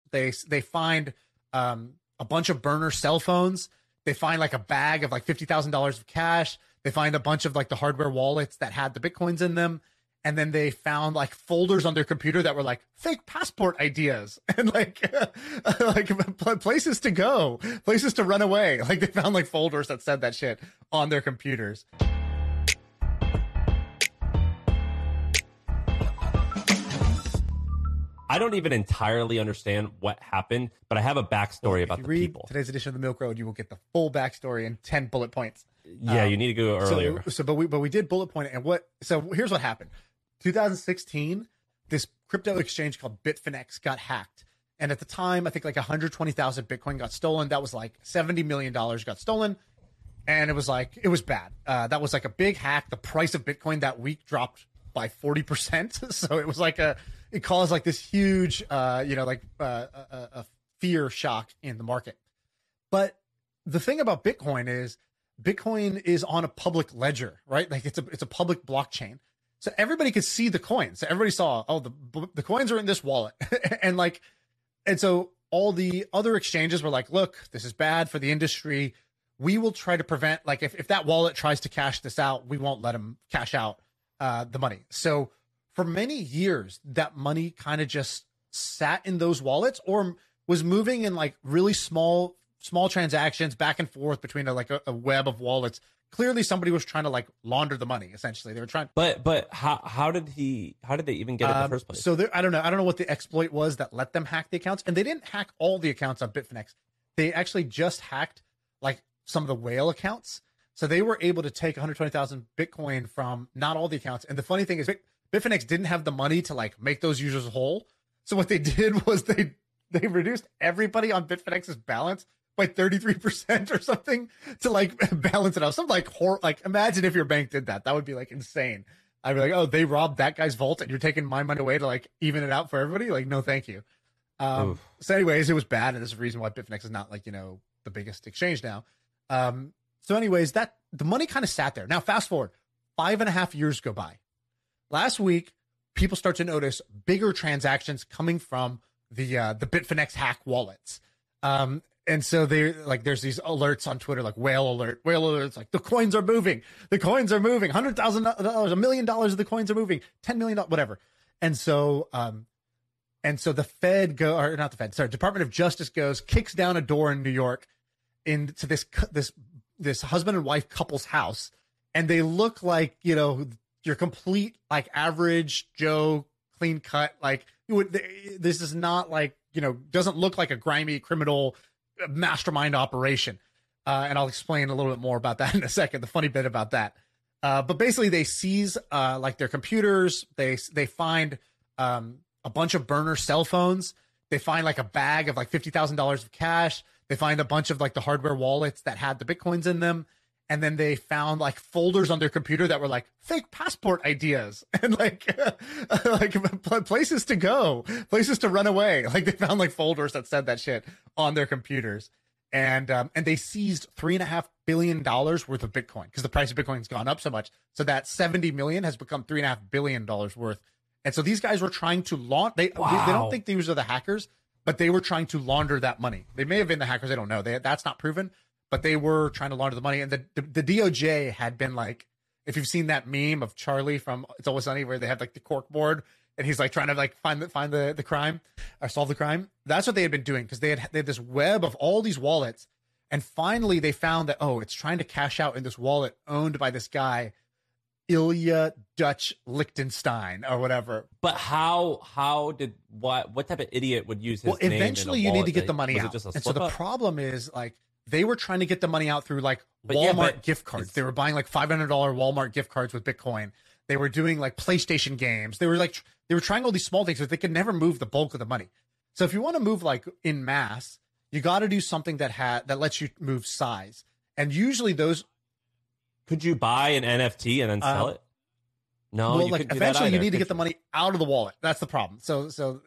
They find a bunch of burner cell phones. They find like a bag of like $50,000 of cash. They find a bunch of like the hardware wallets that had the Bitcoins in them. And then they found like folders on their computer that were like fake passport ideas and like places to go, places to run away. Like they found like folders that said that shit on their computers. I don't even entirely understand what happened, but I have a backstory about the people. Today's edition of the Milk Road, you will get the full backstory in 10 bullet points. Yeah, you need to go earlier. But we did bullet point it. And so here's what happened. 2016, this crypto exchange called Bitfinex got hacked. And at the time, I think like 120,000 Bitcoin got stolen. That was like $70 million got stolen. And it was bad. That was like a big hack. The price of Bitcoin that week dropped by 40%. So it was like it caused like this huge, a fear shock in the market. But the thing about Bitcoin is on a public ledger, right? Like it's a public blockchain. So everybody could see the coins. So everybody saw, the coins are in this wallet. and so all the other exchanges were like, look, this is bad for the industry. We will try to prevent, like if that wallet tries to cash this out, we won't let them cash out the money. So for many years, that money kind of just sat in those wallets or was moving in like really small transactions back and forth between a web of wallets. Clearly somebody was trying to like launder the money. Essentially, they were trying. But how did they even get it in the first place? So I don't know what the exploit was that let them hack the accounts, and they didn't hack all the accounts on Bitfinex. They actually just hacked like some of the whale accounts. So they were able to take 120,000 Bitcoin from not all the accounts. And the funny thing is, Bitfinex didn't have the money to like make those users whole. So what they did was they reduced everybody on Bitfinex's balance by 33% or something to like balance it out. Something like imagine if your bank did that. That would be like insane. I'd be like, oh, they robbed that guy's vault and you're taking my money away to like even it out for everybody. Like, no, thank you. So anyways, it was bad. And there's a reason why Bitfinex is not like, the biggest exchange now. So anyways, that the money kind of sat there. Now, fast forward 5.5 years go by. Last week, people start to notice bigger transactions coming from the Bitfinex hack wallets. And so there's these alerts on Twitter, like whale alerts, like the coins are moving, $100,000, $1 million of the coins are moving, $10 million, whatever. And so the Department of Justice kicks down a door in New York into this husband and wife couple's house. And they look like, your complete, like average Joe, clean cut. Like this is not like, doesn't look like a grimy criminal mastermind operation. And I'll explain a little bit more about that in a second. The funny bit about that. But basically they seize, like their computers. They find, a bunch of burner cell phones. They find like a bag of like $50,000 of cash. They find a bunch of like the hardware wallets that had the Bitcoins in them. And then they found like folders on their computer that were like fake passport ideas and like places to go, places to run away. Like they found like folders that said that shit on their computers. And they seized $3.5 billion worth of Bitcoin because the price of Bitcoin's gone up so much. So that 70 million has become $3.5 billion worth. And so these guys were trying to launder. They don't think these are the hackers, but they were trying to launder that money. They may have been the hackers. I don't know. That's not proven. But they were trying to launder the money. And the DOJ had been like, if you've seen that meme of Charlie from It's Always Sunny where they have like the cork board and he's like trying to like find the crime or solve the crime. That's what they had been doing because they had this web of all these wallets. And finally they found that, it's trying to cash out in this wallet owned by this guy, Ilya Dutch Liechtenstein or whatever. But what type of idiot would use his name? Eventually you need to get the money out. And so the problem is like, they were trying to get the money out through like Walmart gift cards. They were buying like $500 Walmart gift cards with Bitcoin. They were doing like PlayStation games. They were trying all these small things, but they could never move the bulk of the money. So if you want to move like in mass, you got to do something that lets you move size. And usually those. Could you buy an NFT and then sell it? No, well, like eventually you need to get the money out of the wallet. That's the problem. So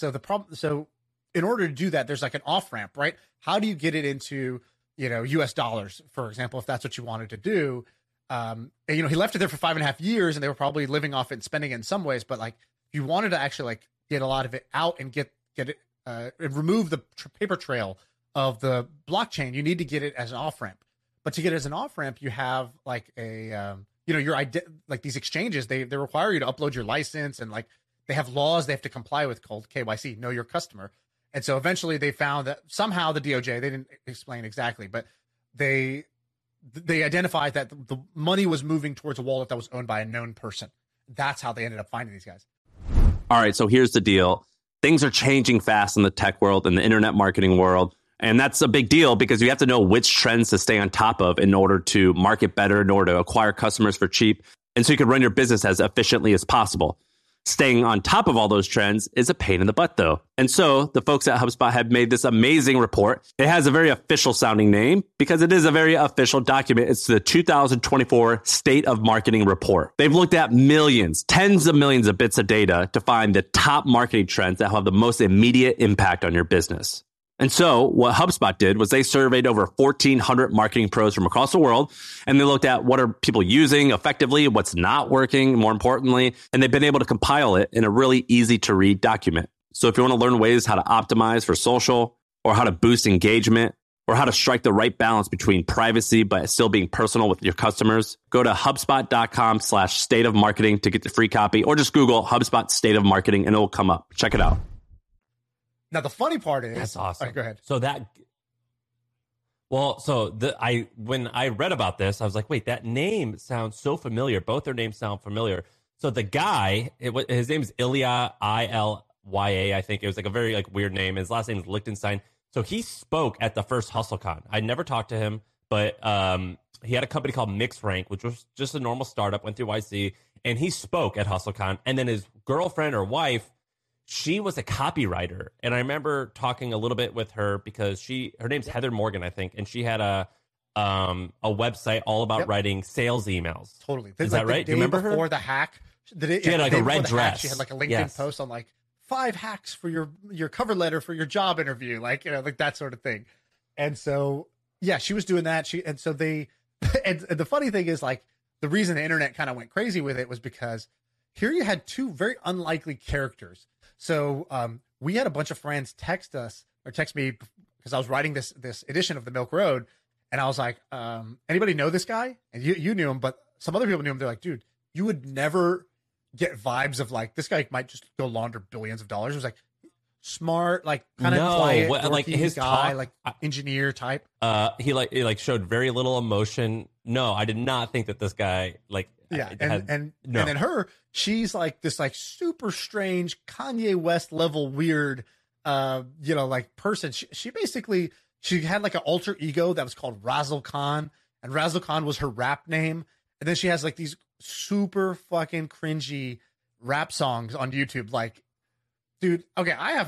in order to do that, there's like an off ramp, right? How do you get it into, US dollars, for example, if that's what you wanted to do? And, he left it there for 5.5 years and they were probably living off it and spending it in some ways. But like, if you wanted to actually like get a lot of it out and get it remove the paper trail of the blockchain, you need to get it as an off ramp. But to get it as an off ramp, you have like like these exchanges, they require you to upload your license, and like they have laws they have to comply with called KYC, know your customer. And so eventually they found that somehow the DOJ, they didn't explain exactly, but they identified that the money was moving towards a wallet that was owned by a known person. That's how they ended up finding these guys. All right, so here's the deal. Things are changing fast in the tech world and the internet marketing world. And that's a big deal because you have to know which trends to stay on top of in order to market better, in order to acquire customers for cheap, and so you can run your business as efficiently as possible. Staying on top of all those trends is a pain in the butt, though. And so the folks at HubSpot have made this amazing report. It has a very official sounding name because it is a very official document. It's the 2024 State of Marketing Report. They've looked at millions, tens of millions of bits of data to find the top marketing trends that have the most immediate impact on your business. And so what HubSpot did was they surveyed over 1,400 marketing pros from across the world, and they looked at what are people using effectively, what's not working, more importantly, and they've been able to compile it in a really easy to read document. So if you want to learn ways how to optimize for social, or how to boost engagement, or how to strike the right balance between privacy but still being personal with your customers, go to HubSpot.com/state of marketing to get the free copy, or just Google HubSpot State of Marketing and it will come up. Check it out. Now, the funny part is... That's awesome. Right, go ahead. When I read about this, I was like, wait, that name sounds so familiar. Both their names sound familiar. So the guy, his name is Ilya, Ilya, I think. It was like a very like weird name. His last name is Lichtenstein. So he spoke at the first HustleCon. I never talked to him, but he had a company called MixRank, which was just a normal startup, went through YC, and he spoke at HustleCon. And then his girlfriend or wife, she was a copywriter, and I remember talking a little bit with her because her name's Heather Morgan, I think, and she had a website all about writing sales emails. Totally. Is that right? Do you remember before the hack? She had like a red dress. She had like a LinkedIn post on like 5 hacks for your cover letter for your job interview, like like that sort of thing. And so she was doing that. And the funny thing is like the reason the internet kind of went crazy with it was because here you had two very unlikely characters. So we had a bunch of friends text me because I was writing this edition of the Milk Road, and I was like, anybody know this guy? And you knew him, but some other people knew him. They're like, dude, you would never get vibes of like this guy might just go launder billions of dollars. It was like smart, like kind of quiet, like his guy, talk, like engineer type. He showed very little emotion. No, I did not think that this guy like. Yeah, and then her, she's like this like super strange Kanye West level weird, like person. She basically had like an alter ego that was called Razzle Khan, and Razzle Khan was her rap name. And then she has like these super fucking cringy rap songs on YouTube. Like, dude, okay, I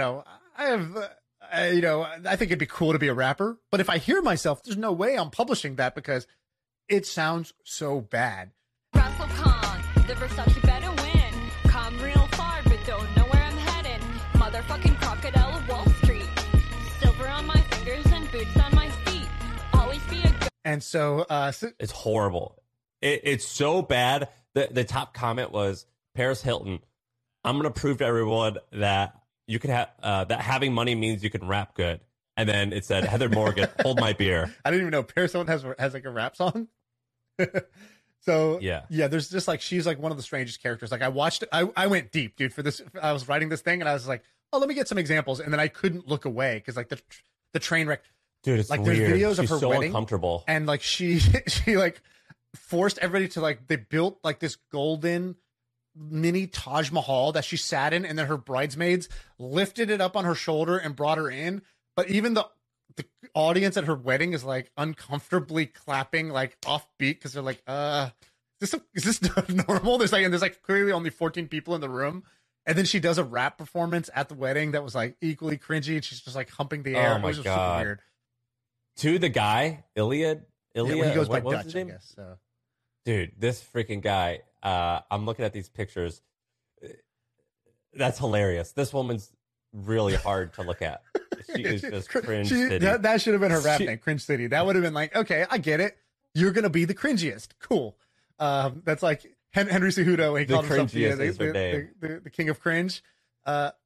think it'd be cool to be a rapper, but if I hear myself, there's no way I'm publishing that because it sounds so bad. Russell Khan, the Versace better win. Come real far, but don't know where I'm headed. Motherfucking crocodile of Wall Street. Silver on my fingers and boots on my feet. Always be a And so, it's horrible. It's so bad. The top comment was Paris Hilton. I'm gonna prove to everyone that you can have that having money means you can rap good. And then it said Heather Morgan, hold my beer. I didn't even know Paris Hilton has like a rap song. So yeah, there's just like she's like one of the strangest characters. Like I went deep, dude, for this. I was writing this thing and I was like, oh, let me get some examples, and then I couldn't look away because like the train wreck. Dude, it's like weird. There's videos She's of her so wedding, uncomfortable, and like she like forced everybody to like they built like this golden mini Taj Mahal that she sat in, and then her bridesmaids lifted it up on her shoulder and brought her in. But even the audience at her wedding is like uncomfortably clapping like offbeat because they're like, is this normal? There's like clearly only 14 people in the room. And then she does a rap performance at the wedding that was like equally cringy, and she's just like humping the air. Oh my it was God. Super weird. To the guy, Ilya, he goes by what was Dutch, his name? I guess. So. Dude, this freaking guy. I'm looking at these pictures. That's hilarious. This woman's really hard to look at. She is just cringe city. That should have been her rap name, Cringe City. That would have been like, okay, I get it. You're gonna be the cringiest. Cool. That's like Henry Cejudo. He called himself the king of cringe.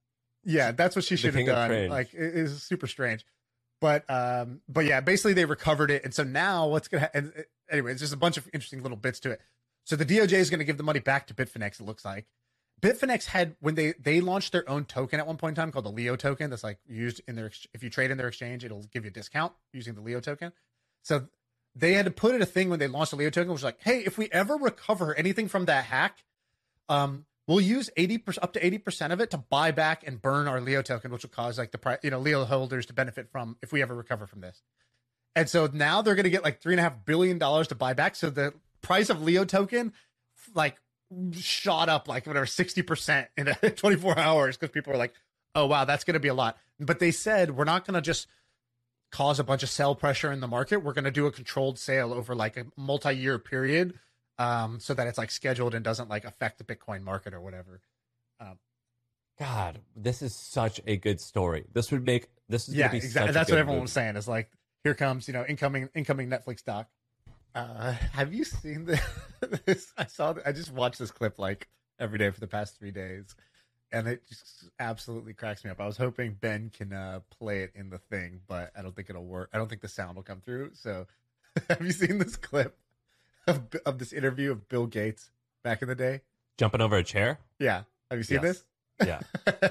Yeah, that's what she should have king of done. cringe. Like, it is super strange. But yeah, basically they recovered it, and so now what's gonna anyway, it's just a bunch of interesting little bits to it. So the DOJ is going to give the money back to Bitfinex. It looks like Bitfinex had, when they launched their own token at one point in time called the Leo token. That's like used in their, if you trade in their exchange, it'll give you a discount using the Leo token. So they had to put in a thing when they launched the Leo token, which was like, hey, if we ever recover anything from that hack, we'll use 80% up to 80% of it to buy back and burn our Leo token, which will cause like the price, Leo holders to benefit from if we ever recover from this. And so now they're going to get like $3.5 billion to buy back. So the price of Leo token like shot up like whatever 60% in 24 hours because people are like, oh wow, that's going to be a lot. But they said we're not going to just cause a bunch of sell pressure in the market. We're going to do a controlled sale over like a multi-year period, so that it's like scheduled and doesn't like affect the Bitcoin market or whatever. God, this is such a good story. This is Yeah, gonna be exactly. such a That's good what everyone movie. was saying. Is like, here comes incoming Netflix doc. Have you seen this? I just watched this clip like every day for the past 3 days, and it just absolutely cracks me up. I was hoping Ben can play it in the thing, but I don't think it'll work. I don't think the sound will come through. So, have you seen this clip of this interview of Bill Gates back in the day? Jumping over a chair? Yeah. Have you seen Yes. this? Yeah.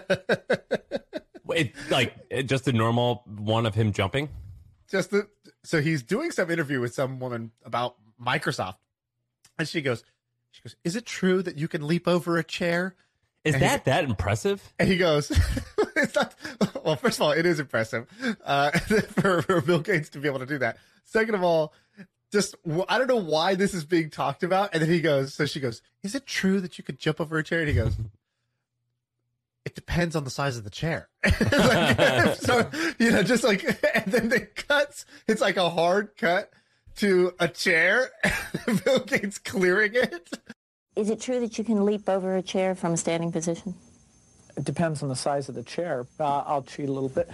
Just a normal one of him jumping? So he's doing some interview with some woman about Microsoft, and she goes, is it true that you can leap over a chair? Is that impressive? And he goes, it's not, well, first of all, it is impressive for Bill Gates to be able to do that. Second of all, I don't know why this is being talked about. And then she goes, is it true that you could jump over a chair? And he goes, it depends on the size of the chair. Like, so, just like, and then it cuts, it's like a hard cut to a chair, Bill Gates clearing it. Is it true that you can leap over a chair from a standing position? It depends on the size of the chair. I'll cheat a little bit.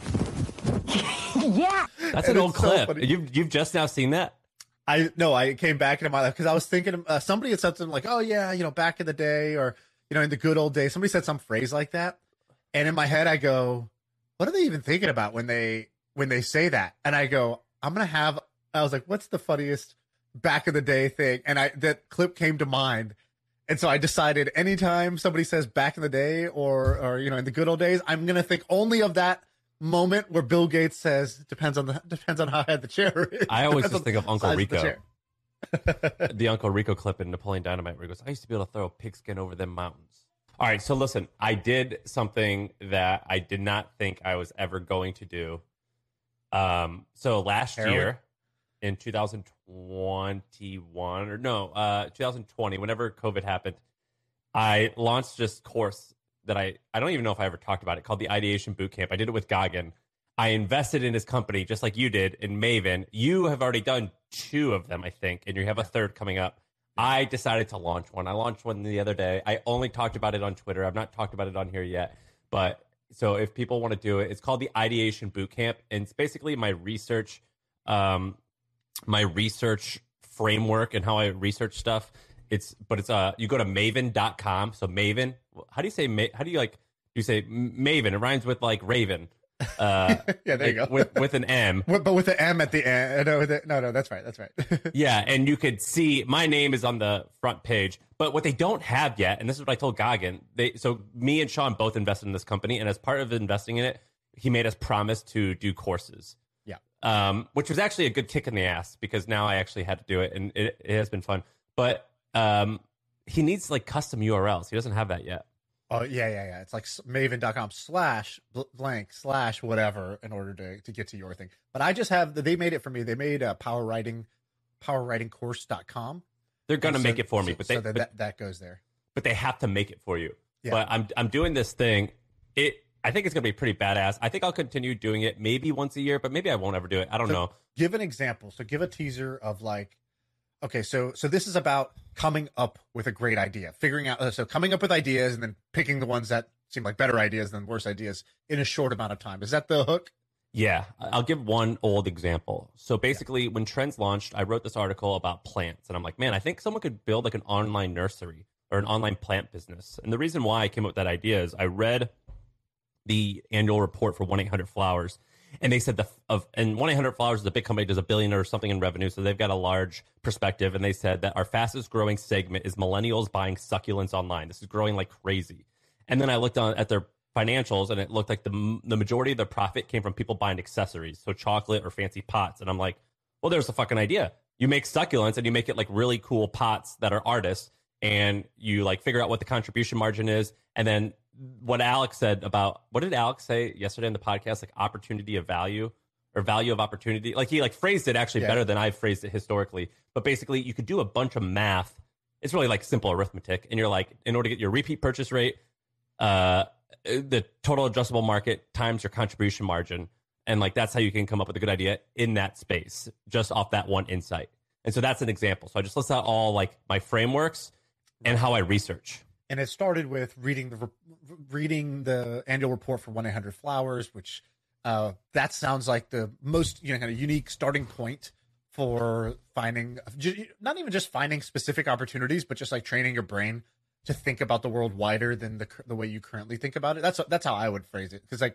Yeah. That's And an old it's so clip. funny. You've just now seen that? I came back into my life because I was thinking somebody had something like, oh yeah, back in the day, or in the good old days, somebody said some phrase like that, and in my head I go, what are they even thinking about when they say that? And I go, I was like, what's the funniest back in the day thing? And that clip came to mind, and so I decided anytime somebody says back in the day or in the good old days, I'm gonna think only of that moment where Bill Gates says depends on how high the chair is. I always Depends just on think of the Uncle size the Rico. chair. The Uncle Rico clip in Napoleon Dynamite where he goes, I used to be able to throw a pigskin over them mountains. All right, so listen, I did something that I did not think I was ever going to do. So last Heroin? year in 2020, whenever COVID happened, I launched this course that I don't even know if I ever talked about it, called the Ideation Bootcamp. I did it with Goggin. I invested in his company just like you did in Maven. You have already done 2 of them, I think, and you have a third coming up. I decided to launch one. I launched one the other day. I only talked about it on Twitter. I've not talked about it on here yet. But so if people want to do it, it's called the Ideation Bootcamp. And it's basically my research framework and how I research stuff. It's you go to maven.com. So Maven, how do you say you say Maven? It rhymes with like Raven. Yeah, there you go. With an M. But with the M at the end. No, that's right. That's right. Yeah, and you could see my name is on the front page. But what they don't have yet, and this is what I told Goggin, so me and Sean both invested in this company, and as part of investing in it, he made us promise to do courses. Yeah. Which was actually a good kick in the ass because now I actually had to do it, and it has been fun. But he needs like custom URLs. He doesn't have that yet. Oh, yeah. It's like maven.com//whatever in order to get to your thing. But I just they made it for me. They made powerwritingcourse.com. They're going to make it for me, but that goes there. But they have to make it for you. Yeah. But I'm doing this thing. I think it's going to be pretty badass. I think I'll continue doing it maybe once a year, but maybe I won't ever do it. I don't know. Give an example. So give a teaser of like, okay, so this is about coming up with a great idea, figuring out, so coming up with ideas and then picking the ones that seem like better ideas than worse ideas in a short amount of time. Is that the hook? Yeah, I'll give one old example. So basically, when Trends launched, I wrote this article about plants, and I'm like, man, I think someone could build like an online nursery or an online plant business. And the reason why I came up with that idea is I read the annual report for 1-800-Flowers. And they said and 1-800-Flowers is a big company, does $1 billion or something in revenue. So they've got a large perspective. And they said that our fastest growing segment is millennials buying succulents online. This is growing like crazy. And then I looked at their financials, and it looked like the majority of the profit came from people buying accessories. So chocolate or fancy pots. And I'm like, well, there's a fucking idea. You make succulents and you make it like really cool pots that are artists, and you like figure out what the contribution margin is. And then what Alex said about, what did Alex say yesterday in the podcast? Like opportunity of value or value of opportunity. Like he like phrased it actually better than I've phrased it historically. But basically you could do a bunch of math. It's really like simple arithmetic. And you're like, in order to get your repeat purchase rate, the total addressable market times your contribution margin. And like, that's how you can come up with a good idea in that space, just off that one insight. And so that's an example. So I just list out all like my frameworks and how I research. And it started with reading the annual report for 1-800-Flowers, which that sounds like the most kind of unique starting point for finding, not even just finding specific opportunities, but just like training your brain to think about the world wider than the way you currently think about it. That's how I would phrase it. Because like,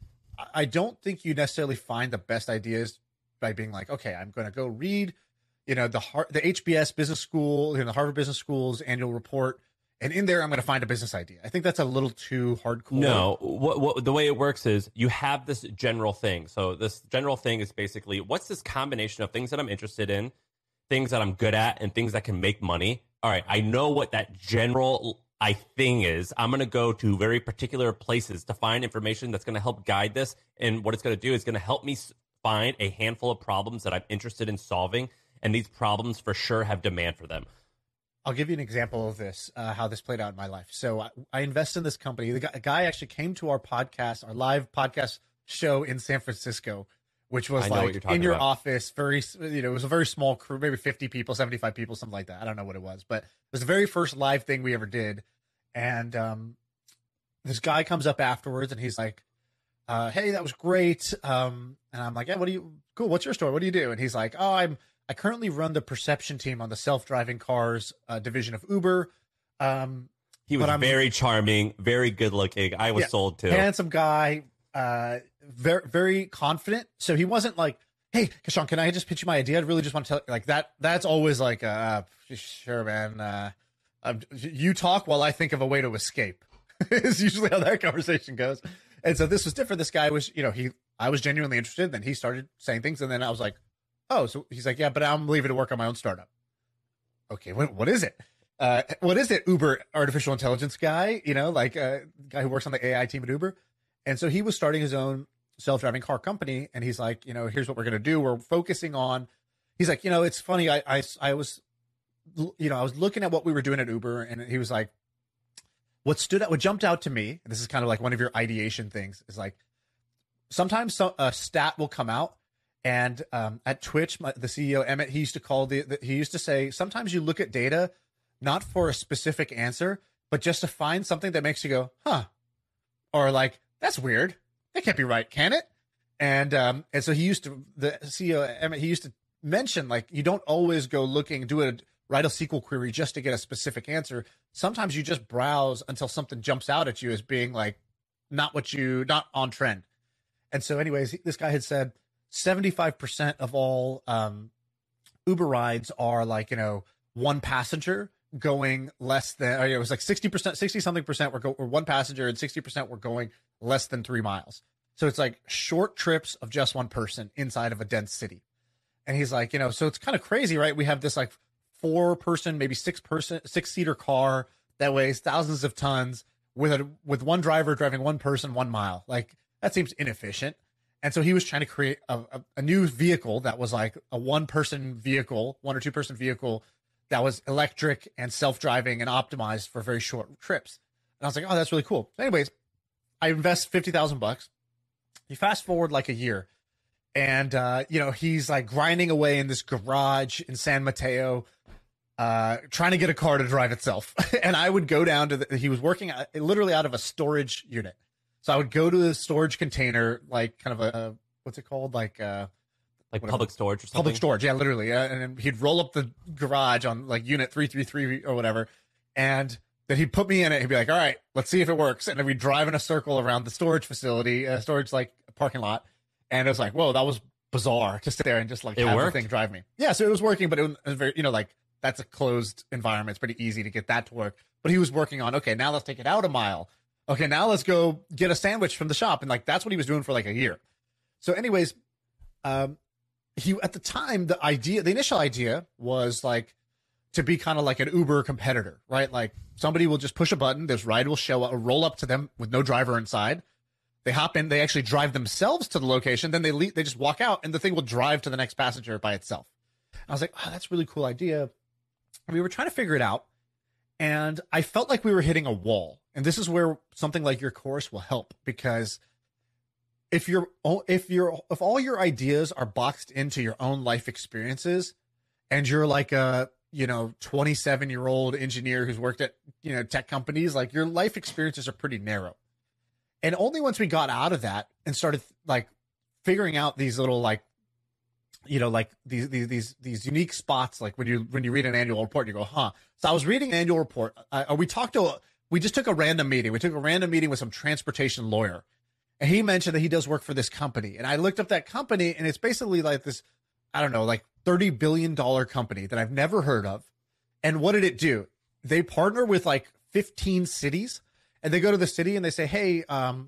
I don't think you necessarily find the best ideas by being like, okay, I'm going to go read, the HBS Business School, the Harvard Business School's annual report, and in there I'm going to find a business idea. I think that's a little too hardcore. No, what the way it works is you have this general thing. So this general thing is basically, what's this combination of things that I'm interested in, things that I'm good at, and things that can make money? All right, I know what that general thing is. I'm going to go to very particular places to find information that's going to help guide this. And what it's going to do is going to help me find a handful of problems that I'm interested in solving. And these problems for sure have demand for them. I'll give you an example of this, how this played out in my life. So I invest in this company. A guy actually came to our podcast, our live podcast show in San Francisco, which was like in your office, very, it was a very small crew, maybe 50 people, 75 people, something like that. I don't know what it was, but it was the very first live thing we ever did. And this guy comes up afterwards and he's like, hey, that was great. And I'm like, yeah, cool. What's your story? What do you do? And he's like, oh, I currently run the perception team on the self-driving cars division of Uber. He was very charming, very good looking. I was sold too. Handsome guy, very, very confident. So he wasn't like, hey, Kashan, can I just pitch you my idea? I really just want to tell you like that. That's always like, sure, man. You talk while I think of a way to escape. Is usually how that conversation goes. And so this was different. This guy was, I was genuinely interested. Then he started saying things. And then I was like, oh, so he's like, yeah, but I'm leaving to work on my own startup. Okay, what is it? What is it? Uber artificial intelligence guy, guy who works on the AI team at Uber. And so he was starting his own self-driving car company. And he's like, here's what we're going to do. We're focusing on, he's like, it's funny. I was looking at what we were doing at Uber, and he was like, what jumped out to me, and this is kind of like one of your ideation things, is like, sometimes a stat will come out. And at Twitch, the CEO, Emmett, he used to say, sometimes you look at data, not for a specific answer, but just to find something that makes you go, huh, or like, that's weird. That can't be right, can it? And so the CEO, Emmett, he used to mention, like, you don't always go looking, write a SQL query just to get a specific answer. Sometimes you just browse until something jumps out at you as being like, not on trend. And so anyways, this guy had said, 75% of all Uber rides are like, one passenger going less than, it was like 60%, 60 something percent were one passenger, and 60% were going less than 3 miles. So it's like short trips of just one person inside of a dense city. And he's like, so it's kind of crazy, right? We have this like 4-person, maybe 6-seater car that weighs thousands of tons with one driver driving one person 1 mile. Like, that seems inefficient. And so he was trying to create a new vehicle that was like a 1-person vehicle, 1 or 2-person vehicle that was electric and self-driving and optimized for very short trips. And I was like, oh, that's really cool. So anyways, I invest $50,000. You fast forward like a year, and he's like grinding away in this garage in San Mateo, trying to get a car to drive itself. And I would go down to he was working literally out of a storage unit. So I would go to the storage container, like kind of a, what's it called? Like public storage or something? Public storage, yeah, literally. And then he'd roll up the garage on like unit 333 or whatever. And then he'd put me in it. He'd be like, all right, let's see if it works. And then we'd drive in a circle around the storage facility, storage like parking lot. And it was like, whoa, that was bizarre to sit there and just like have the thing drive me. Yeah, so it was working, but it was very, like that's a closed environment. It's pretty easy to get that to work. But he was working on, okay, now let's take it out a mile. Okay, now let's go get a sandwich from the shop. And like that's what he was doing for like a year. So anyways, he at the time, the initial idea was like to be kind of like an Uber competitor, right? Like somebody will just push a button, this ride will show up, roll up to them with no driver inside. They hop in, they actually drive themselves to the location, then they just walk out and the thing will drive to the next passenger by itself. I was like, oh, that's a really cool idea. We were trying to figure it out, and I felt like we were hitting a wall. And this is where something like your course will help, because if all your ideas are boxed into your own life experiences, and you're like a 27-year-old engineer who's worked at tech companies, like your life experiences are pretty narrow. And only once we got out of that and started like figuring out these little like these unique spots, like when you read an annual report, you go, huh. So I was reading an annual report. We just took a random meeting. We took a random meeting with some transportation lawyer, and he mentioned that he does work for this company. And I looked up that company, and it's basically like this, I don't know, like $30 billion company that I've never heard of. And what did it do? They partner with like 15 cities. And they go to the city and they say, hey,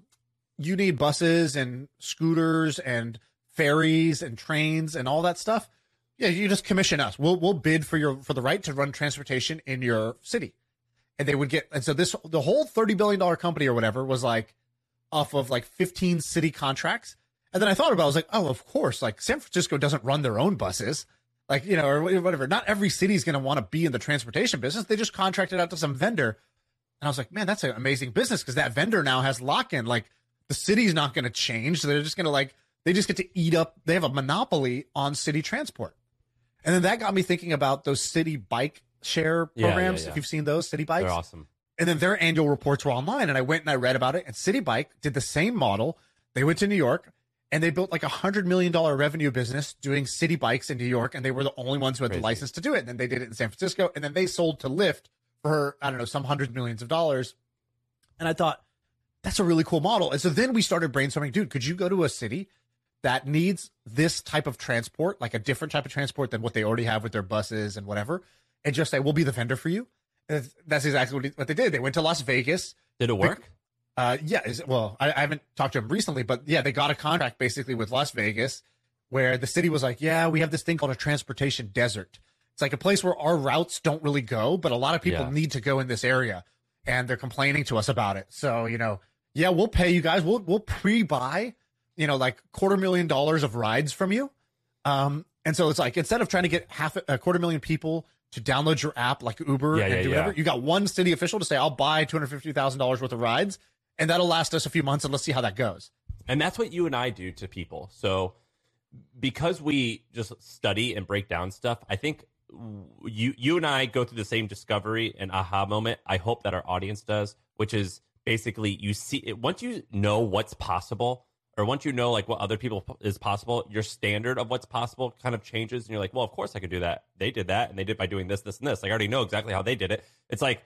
you need buses and scooters and ferries and trains and all that stuff. Yeah, you just commission us. We'll bid for the right to run transportation in your city. And they would get, and so the whole $30 billion company or whatever was like off of like 15 city contracts. And then I thought about it, I was like, oh, of course, like San Francisco doesn't run their own buses, like, or whatever. Not every city is going to want to be in the transportation business. They just contract it out to some vendor. And I was like, man, that's an amazing business, because that vendor now has lock-in. Like the city's not going to change. So they're just going to they just get to eat up. They have a monopoly on city transport. And then that got me thinking about those city bike share programs. If you've seen those city bikes, they're awesome. And then their annual reports were online, and I went and I read about it. And City Bike did the same model. They went to New York and they built like $100 million revenue business doing city bikes in New York. And they were the only ones who had the license to do it. And then they did it in San Francisco, and then they sold to Lyft for, I don't know, some hundreds of millions of dollars. And I thought, that's a really cool model. And so then we started brainstorming, dude, could you go to a city that needs this type of transport, like a different type of transport than what they already have with their buses and whatever, and just say, we'll be the vendor for you? And that's exactly what they did. They went to Las Vegas. Did it work? Yeah. Well, I haven't talked to them recently, but yeah, they got a contract basically with Las Vegas where the city was like, yeah, we have this thing called a transportation desert. It's like a place where our routes don't really go, but a lot of people need to go in this area, and they're complaining to us about it. So, yeah, we'll pay you guys. We'll pre-buy, like $250,000 of rides from you. And so it's like, instead of trying to get $250,000 people to download your app like Uber and do whatever, you got one city official to say, I'll buy $250,000 worth of rides, and that'll last us a few months, and let's see how that goes. And that's what you and I do to people. So because we just study and break down stuff, I think you and I go through the same discovery and aha moment. I hope that our audience does, which is basically you see it once you know what's possible, or once you know like what other people is possible, your standard of what's possible kind of changes, and you're like, well, of course I could do that. They did that, and they did by doing this, this, and this. Like, I already know exactly how they did it. It's like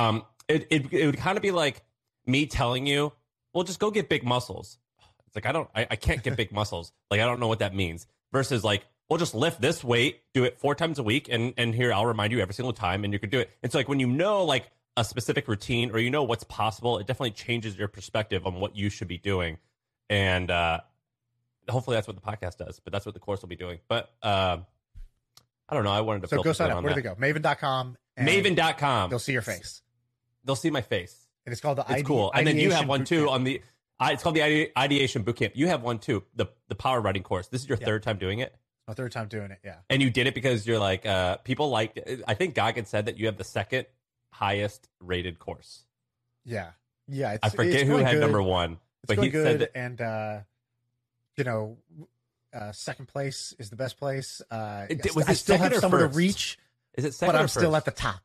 it would kind of be like me telling you, well, just go get big muscles. It's like I can't get big muscles. Like, I don't know what that means. Versus like, we'll just lift this weight, do it 4 times a week, and here, I'll remind you every single time, and you could do it. It's like when you know like a specific routine, or what's possible, it definitely changes your perspective on what you should be doing. And hopefully that's what the podcast does, but that's what the course will be doing. But I don't know. I wanted to So go sign up. Where do they go? Maven.com. Maven.com. They'll see your face. They'll see my face. And it's called the It's cool. And then you have one too on the it's called the Ideation Bootcamp. You have one too, the Power Writing course. This is your third time doing it? My third time doing it, yeah. And you did it because you're like, people liked it. I think Goggin said that you have the second highest rated course. Yeah. Yeah. I forget who had number one. But he good, said that, and second place is the best place. I still have somewhere to reach. Is it second? But I'm still at the top.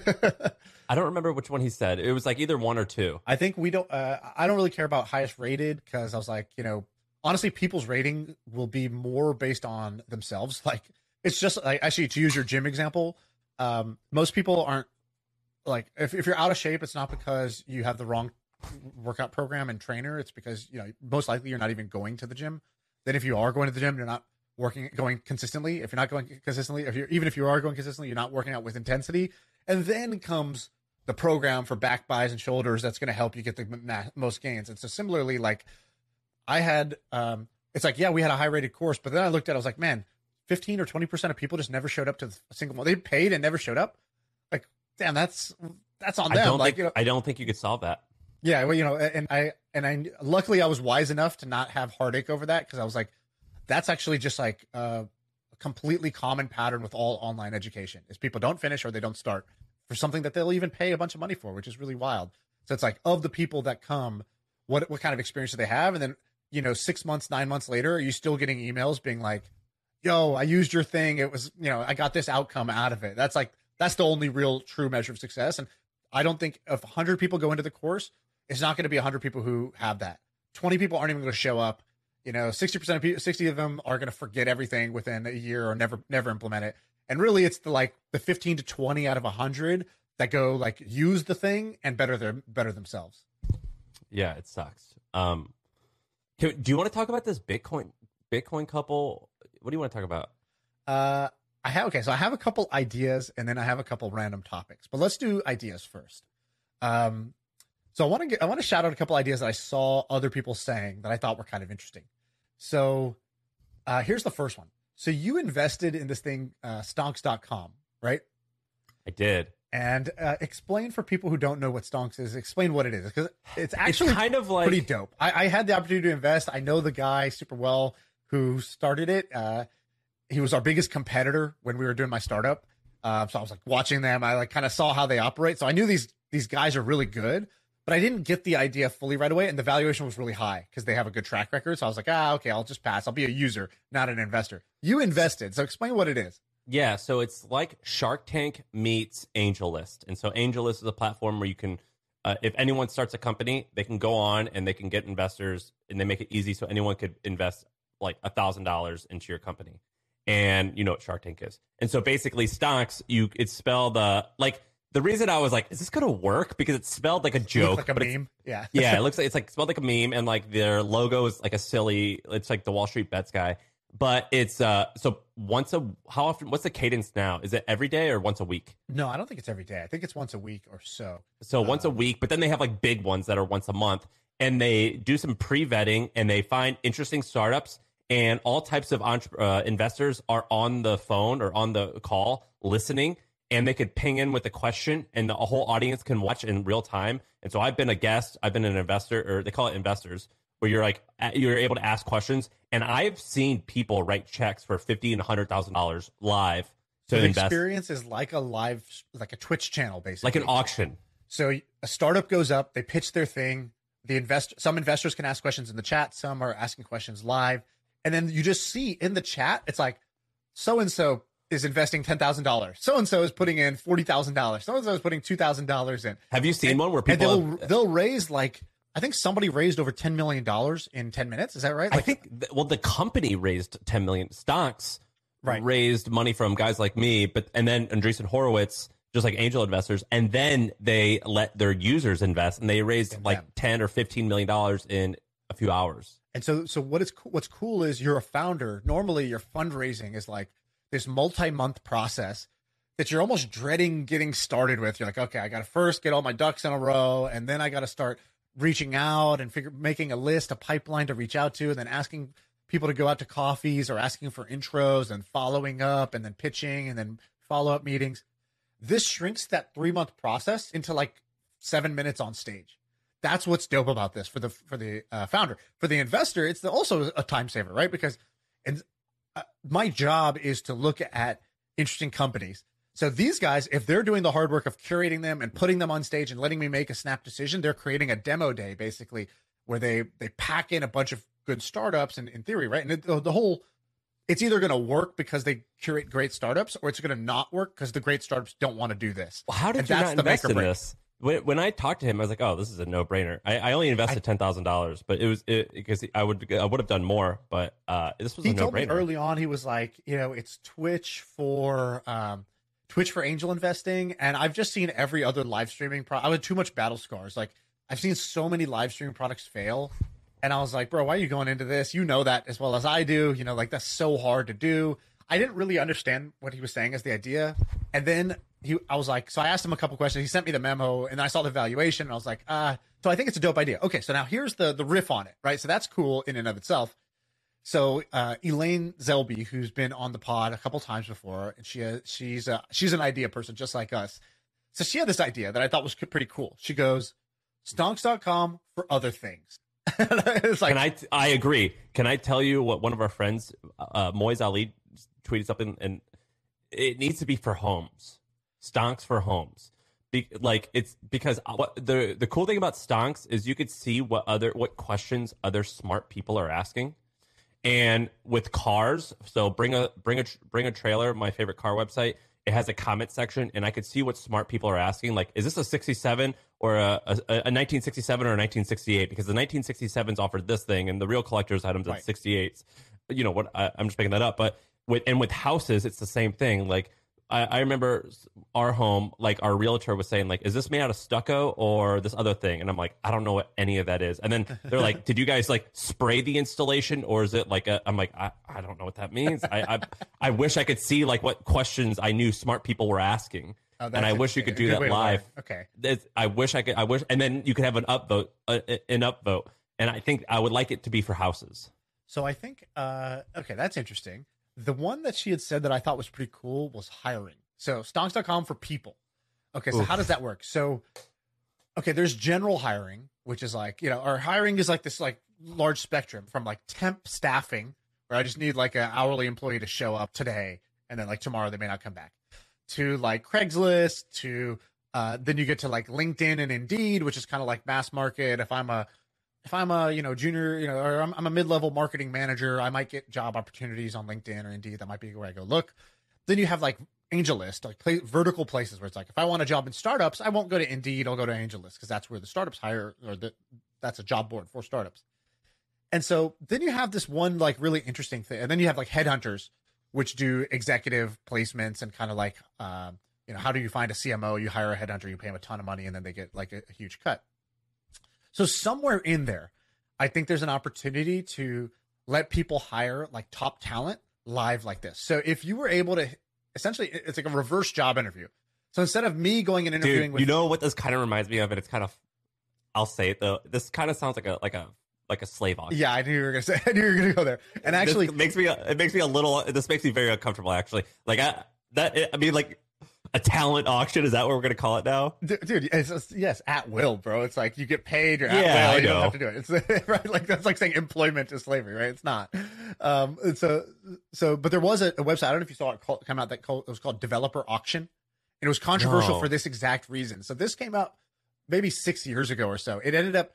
I don't remember which one he said. It was like either 1 or 2. I think we don't. I don't really care about highest rated, because I was like, honestly, people's rating will be more based on themselves. Like, it's just like, actually, to use your gym example, most people aren't like if you're out of shape, it's not because you have the wrong workout program and trainer. It's because, most likely you're not even going to the gym. Then if you are going to the gym, you're not going consistently. If you're not going consistently, if you are going consistently, you're not working out with intensity. And then comes the program for back, buys, and shoulders that's going to help you get the most gains. And so similarly, like I had, it's like, yeah, we had a high rated course, but then I looked at it, I was like, man, 15 or 20% of people just never showed up to a single one. They paid and never showed up. Like, damn, that's on them. I don't think you could solve that. Yeah, well, and I luckily I was wise enough to not have heartache over that, because I was like, that's actually just like a completely common pattern with all online education is people don't finish or they don't start for something that they'll even pay a bunch of money for, which is really wild. So it's like, of the people that come, what kind of experience do they have? And then 6 months, 9 months later, are you still getting emails being like, yo, I used your thing. It was, I got this outcome out of it. That's the only real true measure of success. And I don't think if 100 people go into the course, it's not going to be 100 people who have that. 20 people aren't even going to show up. 60% of people, 60 of them are going to forget everything within a year or never implement it. And really it's the 15 to 20 out of 100 that go use the thing and better themselves. Yeah, it sucks. Do you want to talk about this Bitcoin couple? What do you want to talk about? I have a couple ideas and then I have a couple random topics, but let's do ideas first. So I want to shout out a couple ideas that I saw other people saying that I thought were kind of interesting. So here's the first one. So you invested in this thing, stonks.com, right? I did. And explain for people who don't know what Stonks is, explain what it is, because it's actually kind of like pretty dope. I had the opportunity to invest. I know the guy super well who started it. He was our biggest competitor when we were doing my startup. So I was watching them. I kind of saw how they operate. So I knew these guys are really good, but I didn't get the idea fully right away. And the valuation was really high because they have a good track record. So I was like, okay, I'll just pass. I'll be a user, not an investor. You invested. So explain what it is. Yeah, so it's like Shark Tank meets AngelList. And so AngelList is a platform where you can, if anyone starts a company, they can go on and they can get investors, and they make it easy so anyone could invest $1,000 into your company. And you know what Shark Tank is. And so basically Stonks, it's spelled the reason I was like, is this going to work? Because it's spelled like a joke. Like a meme. Yeah. Yeah, it looks like it's spelled like a meme, and their logo is it's like the Wall Street Bets guy. But it's so how often, what's the cadence now? Is it every day or once a week? No, I don't think it's every day. I think it's once a week or so. So once a week, but then they have big ones that are once a month, and they do some pre-vetting and they find interesting startups, and all types of investors are on the phone or on the call listening, and they could ping in with a question and the whole audience can watch in real time. And so I've been a guest, I've been an investor, or they call it investors, where you're able to ask questions, and I've seen people write checks for $50,000 and $100,000 live to the invest. Experience is like a Twitch channel, basically, like an auction. So a startup goes up, they pitch their thing. Some investors can ask questions in the chat, some are asking questions live, and then you just see in the chat, it's like so and so is investing $10,000, so and so is putting in $40,000, so and so is putting $2,000 in. Have you seen one where people they'll raise I think somebody raised over $10 million in 10 minutes. Is that right? I think, the company raised 10 million. Stocks raised money from guys like me, and then Andreessen Horowitz, just like angel investors, and then they let their users invest, and they raised $10 or $15 million in a few hours. And so what's cool is you're a founder. Normally your fundraising is this multi-month process that you're almost dreading getting started with. You're like, okay, I got to first get all my ducks in a row, and then I got to start reaching out and making a list, a pipeline to reach out to, and then asking people to go out to coffees or asking for intros and following up and then pitching and then follow-up meetings. This shrinks that 3-month process into 7 minutes on stage. That's what's dope about this for the founder. For the investor, it's also a time saver, right? Because my job is to look at interesting companies. So these guys, if they're doing the hard work of curating them and putting them on stage and letting me make a snap decision, they're creating a demo day, basically, where they pack in a bunch of good startups in theory, right? And it's either going to work because they curate great startups, or it's going to not work because the great startups don't want to do this. Well, how did you not invest in this? When I talked to him, I was like, "Oh, this is a no-brainer." I only invested $10,000, but it was because I would have done more, but this was a no-brainer. He told me early on, he was like, it's Twitch for Twitch for angel investing, and I've just seen every other live streaming I had too much battle scars. Like, I've seen so many live streaming products fail, and I was like, bro, why are you going into this? You know that as well as I do. You know, like, that's so hard to do. I didn't really understand what he was saying as the idea, and then I was like, so I asked him a couple questions. He sent me the memo, and I saw the valuation, and I was like, so I think it's a dope idea. Okay, so now here's the riff on it, right? So that's cool in and of itself. So Elaine Zelby, who's been on the pod a couple times before, and she's an idea person just like us. So she had this idea that I thought was pretty cool. She goes, stonks.com for other things. It's like, I agree. Can I tell you what one of our friends, Moise Ali, tweeted something, and it needs to be for homes. Stonks for homes. It's because what the cool thing about Stonks is you could see what questions other smart people are asking. And with cars, so bring a trailer, my favorite car website, it has a comment section, and I could see what smart people are asking. Like, is this a 67 or a 1967 or a 1968? Because the 1967s offered this thing, and the real collector's items at 68s. You know what? I'm just making that up. But with houses, it's the same thing. Like, I remember our home, like, our realtor was saying, like, is this made out of stucco or this other thing? And I'm like, I don't know what any of that is. And then they're like, did you guys, like, spray the installation, or is it like I'm like, I don't know what that means. I wish I could see, like, what questions I knew smart people were asking. Oh, and I wish you could do that live. Okay. I wish, and then you could have an upvote. And I think I would like it to be for houses. So I think, okay, that's interesting. The one that she had said that I thought was pretty cool was hiring. So stonks.com for people. Okay, so how does that work? So, okay, there's general hiring, which is like, you know, our hiring is like this like large spectrum from like temp staffing, where I just need like an hourly employee to show up today, and then like tomorrow they may not come back, to like Craigslist, to then you get to like LinkedIn and Indeed, which is kind of like mass market. If I'm a you know, junior, you know, or I'm a mid-level marketing manager, I might get job opportunities on LinkedIn or Indeed. That might be where I go look. Then you have like AngelList, like vertical places where it's like, if I want a job in startups, I won't go to Indeed, I'll go to AngelList, because that's where the startups hire, or that's a job board for startups. And so then you have this one like really interesting thing. And then you have like headhunters, which do executive placements and kind of like, you know, how do you find a CMO? You hire a headhunter, you pay them a ton of money, and then they get like a huge cut. So somewhere in there, I think there's an opportunity to let people hire like top talent live like this. So if you were able to, essentially, it's like a reverse job interview. So instead of me going and interviewing, you know what this kind of reminds me of, and it's kind of, I'll say it though, this kind of sounds like a slave auction. Yeah, I knew you were gonna say. I knew you were gonna go there. And actually, this makes me very uncomfortable. Actually, like I mean, like. A talent auction, is that what we're going to call it now? Dude, yes, at will, bro. It's like you get paid, you're at will, you don't have to do it. It's right, like that's like saying employment is slavery, right? It's not. But there was a website, I don't know if you saw it come out, it was called Developer Auction. And it was controversial for this exact reason. So this came out maybe 6 years ago or so. It ended up,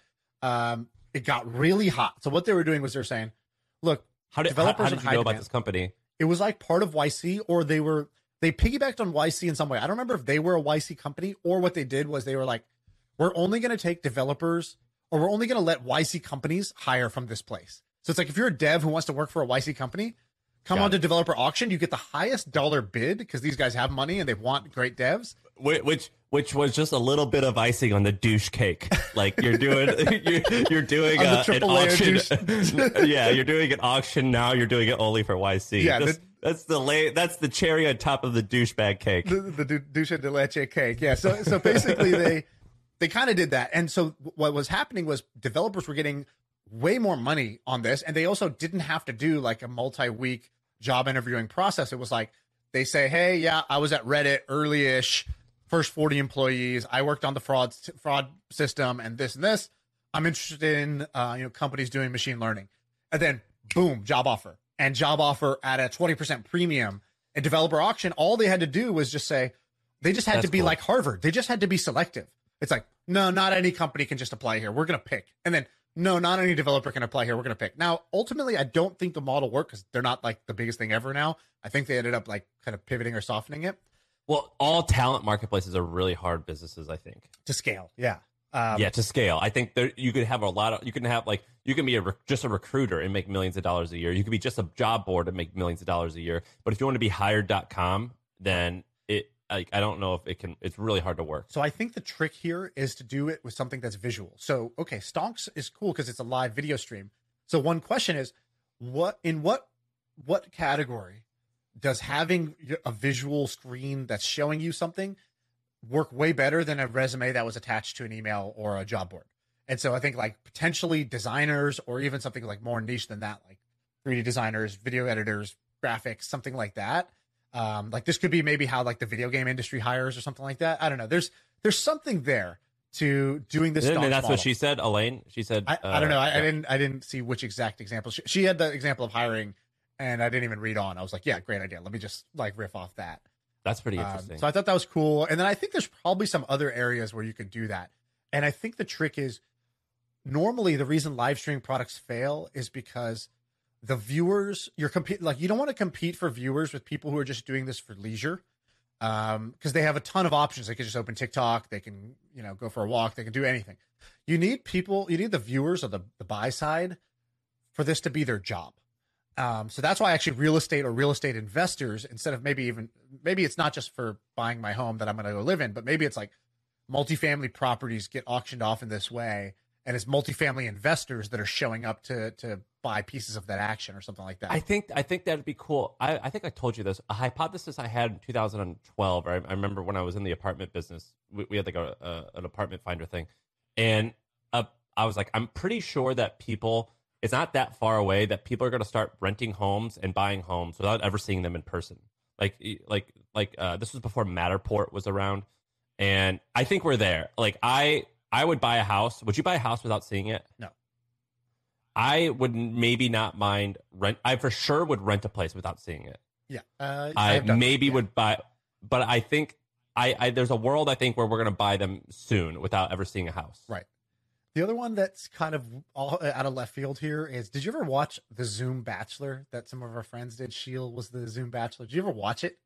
it got really hot. So what they were doing was they're saying, look, how did you know about this company? It was like part of YC, or they piggybacked on YC in some way. I don't remember if they were a YC company, or what they did was they were like, we're only going to take developers, or we're only going to let YC companies hire from this place. So it's like, if you're a dev who wants to work for a YC company, come on to Developer Auction. You get the highest dollar bid because these guys have money and they want great devs. Which was just a little bit of icing on the douche cake. Like you're doing an auction. Yeah, you're doing an auction now. You're doing it only for YC. Yeah, that's the cherry on top of the douchebag cake. The douche de leche cake. Yeah. So basically they kind of did that. And so what was happening was developers were getting way more money on this, and they also didn't have to do like a multi-week job interviewing process. It was like they say, hey, yeah, I was at Reddit early-ish, first 40 employees. I worked on the fraud system and this. I'm interested in companies doing machine learning. And then boom, job offer at a 20% premium. And Developer Auction, all they had to do was just say, they just had to be like Harvard. They just had to be selective. It's like, no, not any company can just apply here. We're going to pick. And then, no, not any developer can apply here. We're going to pick. Now, ultimately, I don't think the model worked because they're not like the biggest thing ever now. I think they ended up like kind of pivoting or softening it. Well, all talent marketplaces are really hard businesses, I think. To scale, yeah. To scale. I think you could have you can be just a recruiter and make millions of dollars a year. You could be just a job board and make millions of dollars a year. But if you want to be hired.com, then I don't know if it can. It's really hard to work. So I think the trick here is to do it with something that's visual. So, okay, Stonks is cool because it's a live video stream. So one question is, what category does having a visual screen that's showing you something work way better than a resume that was attached to an email or a job board? And so I think like potentially designers or even something like more niche than that, like 3D designers, video editors, graphics, something like that. Like this could be maybe how like the video game industry hires or something like that. I don't know. There's something there to doing this. That's model. what she said, Elaine. She said, I don't know. I didn't see which exact example. She had the example of hiring, and I didn't even read on. I was like, yeah, great idea. Let me just like riff off that. That's pretty interesting. So I thought that was cool. And then I think there's probably some other areas where you could do that. And I think the trick is normally the reason live streaming products fail is because the viewers you don't want to compete for viewers with people who are just doing this for leisure. Because they have a ton of options. They can just open TikTok. They can, go for a walk. They can do anything. You need the viewers of the buy side for this to be their job. So that's why actually real estate or real estate investors, instead of maybe it's not just for buying my home that I'm going to go live in, but maybe it's like multifamily properties get auctioned off in this way. And it's multifamily investors that are showing up to buy pieces of that action or something like that. I think that'd be cool. I think I told you this. A hypothesis I had in 2012. I remember when I was in the apartment business, we had like an apartment finder thing, and I was like, I'm pretty sure that it's not that far away that people are going to start renting homes and buying homes without ever seeing them in person. Like this was before Matterport was around, and I think we're there. Like I would buy a house. Would you buy a house without seeing it? No. I would maybe not mind rent. I for sure would rent a place without seeing it. Yeah. I maybe would buy, but I think there's a world I think where we're going to buy them soon without ever seeing a house. Right. The other one that's kind of all out of left field here is, did you ever watch the Zoom Bachelor that some of our friends did? Sheil was the Zoom Bachelor. Did you ever watch it?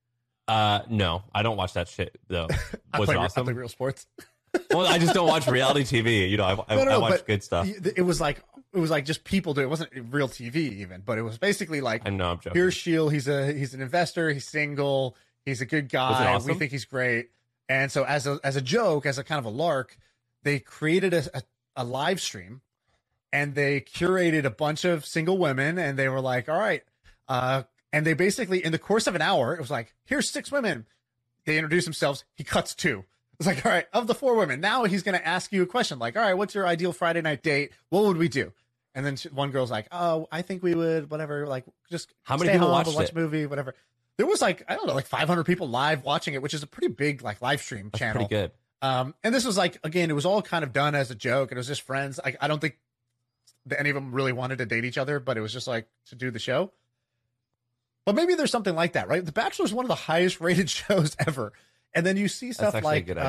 No, I don't watch that shit though. Was it awesome? I play Real Sports. Well, I just don't watch reality TV. I watch good stuff. It was like just people do. It wasn't real TV even, but it was basically like, I know, I'm joking. Here's Sheil. He's an investor. He's single. He's a good guy. Awesome? We think he's great. And so as a joke, as a kind of a lark, they created a live stream, and they curated a bunch of single women, and they were like, all right. And they basically, in the course of an hour, it was like, here's 6 women. They introduce themselves. He cuts 2. It's like, all right, of the 4 women, now he's going to ask you a question like, all right, what's your ideal Friday night date? What would we do? And then one girl's like, oh, I think we would, whatever, like just how many people watched watch it? A movie, whatever. There was like, I don't know, like 500 people live watching it, which is a pretty big like live stream channel. Pretty good. And this was like, again, it was all kind of done as a joke, and it was just friends. I don't think that any of them really wanted to date each other, but it was just like to do the show. But maybe there's something like that, right? The Bachelor is one of the highest rated shows ever. And then you see stuff like, a good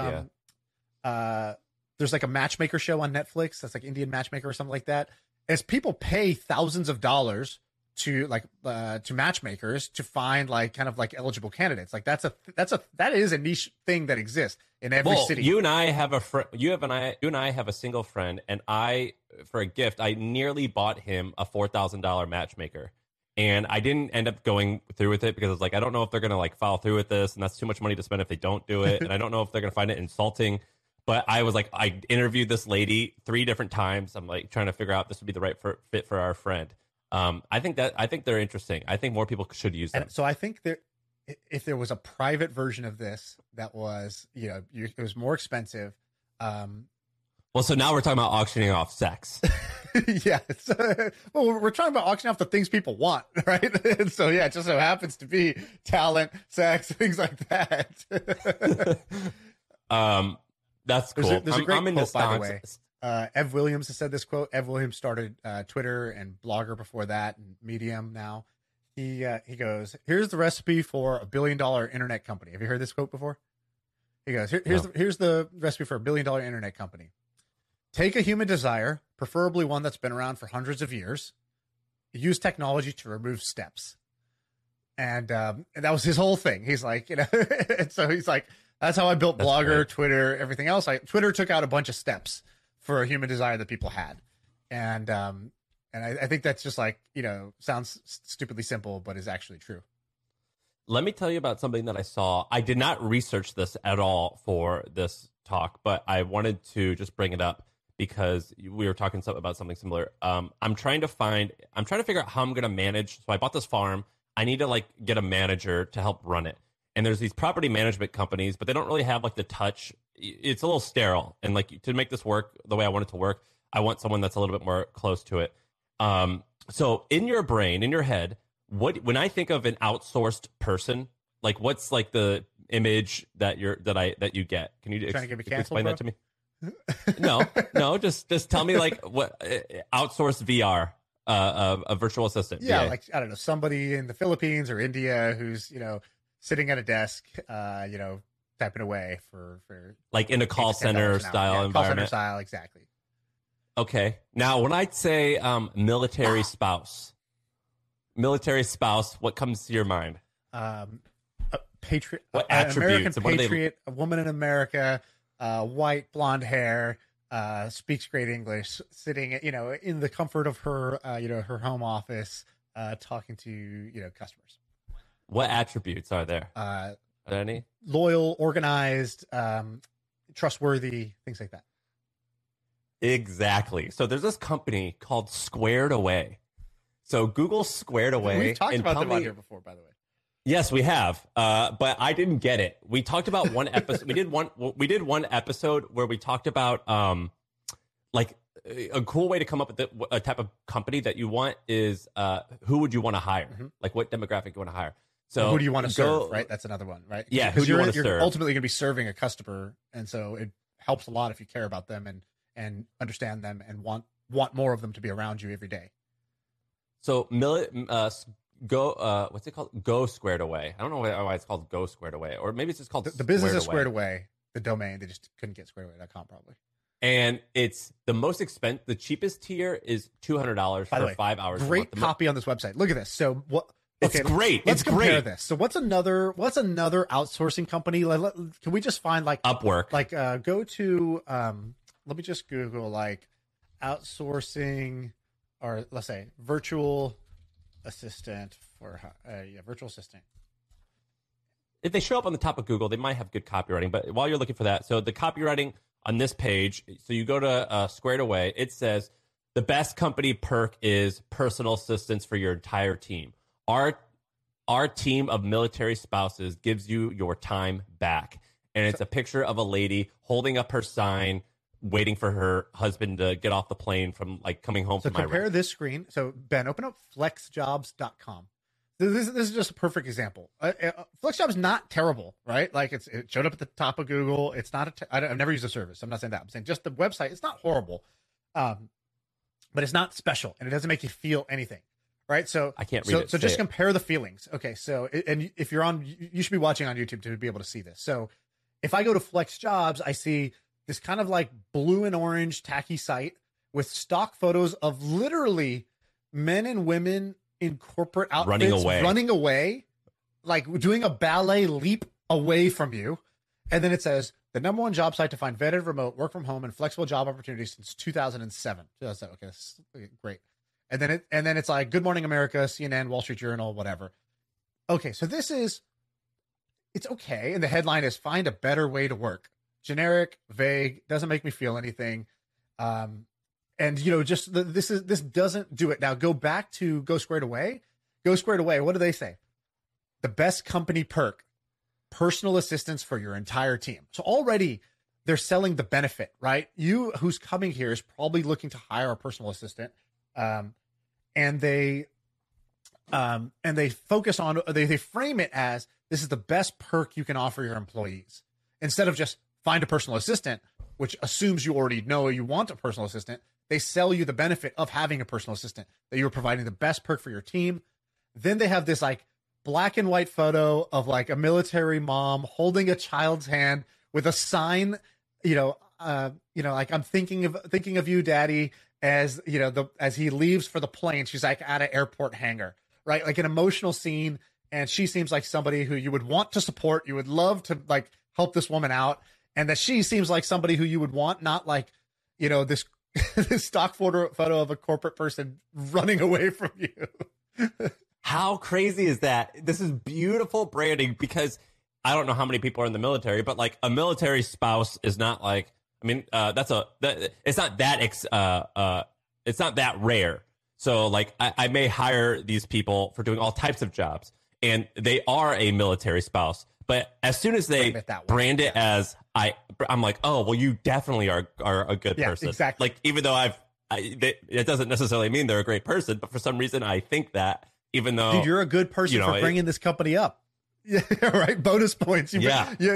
idea. There's like a matchmaker show on Netflix that's like Indian Matchmaker or something like that. As people pay thousands of dollars to matchmakers to find like kind of like eligible candidates. Like that is a niche thing that exists in every city. You and I have a friend. You and I have a single friend, and for a gift, I nearly bought him a $4,000 matchmaker. And I didn't end up going through with it because I was like, I don't know if they're going to like follow through with this, and that's too much money to spend if they don't do it. And I don't know if they're going to find it insulting. But I was like, I interviewed this lady 3 different times. I'm like trying to figure out if this would be the right fit for our friend. I think they're interesting. I think more people should use them. And so I think if there was a private version of this that was, it was more expensive. Well, so now we're talking about auctioning off sex. Yeah. Well, we're talking about auctioning off the things people want, right? And so, yeah, it just so happens to be talent, sex, things like that. That's cool. There's a great I'm in quote, by the stocks. way. Ev Williams has said this quote. Ev Williams started Twitter and Blogger before that, and Medium now. He goes, here's the recipe for $1 billion internet company. Have you heard this quote before? He goes, here's the recipe for $1 billion internet company. Take a human desire, preferably one that's been around for hundreds of years. Use technology to remove steps. And that was his whole thing. He's like, and so he's like, that's how I built Blogger, great. Twitter, everything else. Twitter took out a bunch of steps for a human desire that people had. And I think that's just like, sounds stupidly simple, but is actually true. let me tell you about something that I saw. I did not research this at all for this talk, but I wanted to just bring it up because we were talking about something similar. I'm trying to figure out how I'm going to manage. So I bought this farm. I need to like get a manager to help run it. And there's these property management companies, but they don't really have like the touch. It's a little sterile. And like to make this work the way I want it to work, I want someone that's a little bit more close to it. So in your brain, in your head, when I think of an outsourced person, like what's like the image that you get? Can you trying to get me canceled, explain bro? that to me? No, just tell me like what outsourced VR, a virtual assistant. Yeah, VA. like I don't know, somebody in the Philippines or India who's sitting at a desk, typing away for like in a call center $10 style Call center environment. style, exactly. Okay. Now, when I say military spouse, what comes to your mind? A patriot, What an attributes? American What do they- patriot, a woman in America, white, blonde hair, speaks great English, sitting, in the comfort of her, her home office, talking to, customers. What attributes are there? Uh, Are there any? Loyal, organized, trustworthy, things like that. Exactly. So there's this company called Squared Away. So Google Squared Away. We've talked and about tell them on me- here before, by the way. Yes, we have. But I didn't get it. We talked about one episode. We did one episode where we talked about like a cool way to come up with a type of company that you want is who would you want to hire? Mm-hmm. Like what demographic you want to hire. So Who do you want to serve, right? That's another one, right? Yeah, Because who do you wanna you're serve? ultimately going to be serving a customer, and so it helps a lot if you care about them and understand them and want more of them to be around you every day. So what's it called? Go Squared Away. I don't know why it's called Go Squared Away, or maybe it's just called The business is Squared Away. The domain, they just couldn't get squaredaway.com probably. And it's the most expensive. The cheapest tier is $200 By the for way, 5 hours. a great month. copy on this website. Look at this. So what? It's great. Let's It's compare great. this. So what's another outsourcing company? Can we just find like Upwork. Like go to let me just Google like outsourcing, or let's say virtual assistant for virtual assistant. If they show up on the top of Google, they might have good copywriting. But while you're looking for that, so the copywriting on this page, so you go to Squared Away, it says the best company perk is personal assistance for your entire team. Our team of military spouses gives you your time back. And it's a picture of a lady holding up her sign, waiting for her husband to get off the plane from like coming home So from Iraq. compare this screen. So Ben, open up flexjobs.com. This is just a perfect example. FlexJobs not terrible, right? Like it showed up at the top of Google. It's not I've never used the service. I'm not saying that. I'm saying just the website. It's not horrible, but it's not special, and it doesn't make you feel anything, right? So I can't read it. So Say just it. compare the feelings. Okay, so and if you're on, you should be watching on YouTube to be able to see this. So if I go to FlexJobs, I see this kind of like blue and orange tacky site with stock photos of literally men and women in corporate outfits running away, like doing a ballet leap away from you. And then it says the number one job site to find vetted remote work from home and flexible job opportunities since 2007. Okay, that's great. And then it's like Good Morning America, CNN, Wall Street Journal, whatever. Okay, so it's okay. And the headline is find a better way to work. Generic, vague, doesn't make me feel anything. And just this doesn't do it. Now go back to Go Squared Away. Go Squared Away. What do they say? The best company perk, personal assistance for your entire team. So already they're selling the benefit, right? You who's coming here is probably looking to hire a personal assistant, and they focus on they frame it as this is the best perk you can offer your employees instead of just find a personal assistant, which assumes you already know you want a personal assistant. They sell you the benefit of having a personal assistant, that you're providing the best perk for your team. Then they have this like black and white photo of like a military mom holding a child's hand with a sign, like I'm thinking of you, Daddy, as as he leaves for the plane. She's like at an airport hangar, right? Like an emotional scene. And she seems like somebody who you would want to support. You would love to like help this woman out. And that she seems like somebody who you would want, not like, this this stock photo of a corporate person running away from you. How crazy is that? This is beautiful branding because I don't know how many people are in the military, but like a military spouse is not like, I mean, it's not that rare. So like I may hire these people for doing all types of jobs and they are a military spouse. But as soon as they brand it as I'm like, oh, well, you definitely are a good person. Exactly. Like, even though it doesn't necessarily mean they're a great person, but for some reason I think that, even though, dude, you're a good person for bringing this company up. Yeah, right. Bonus points. You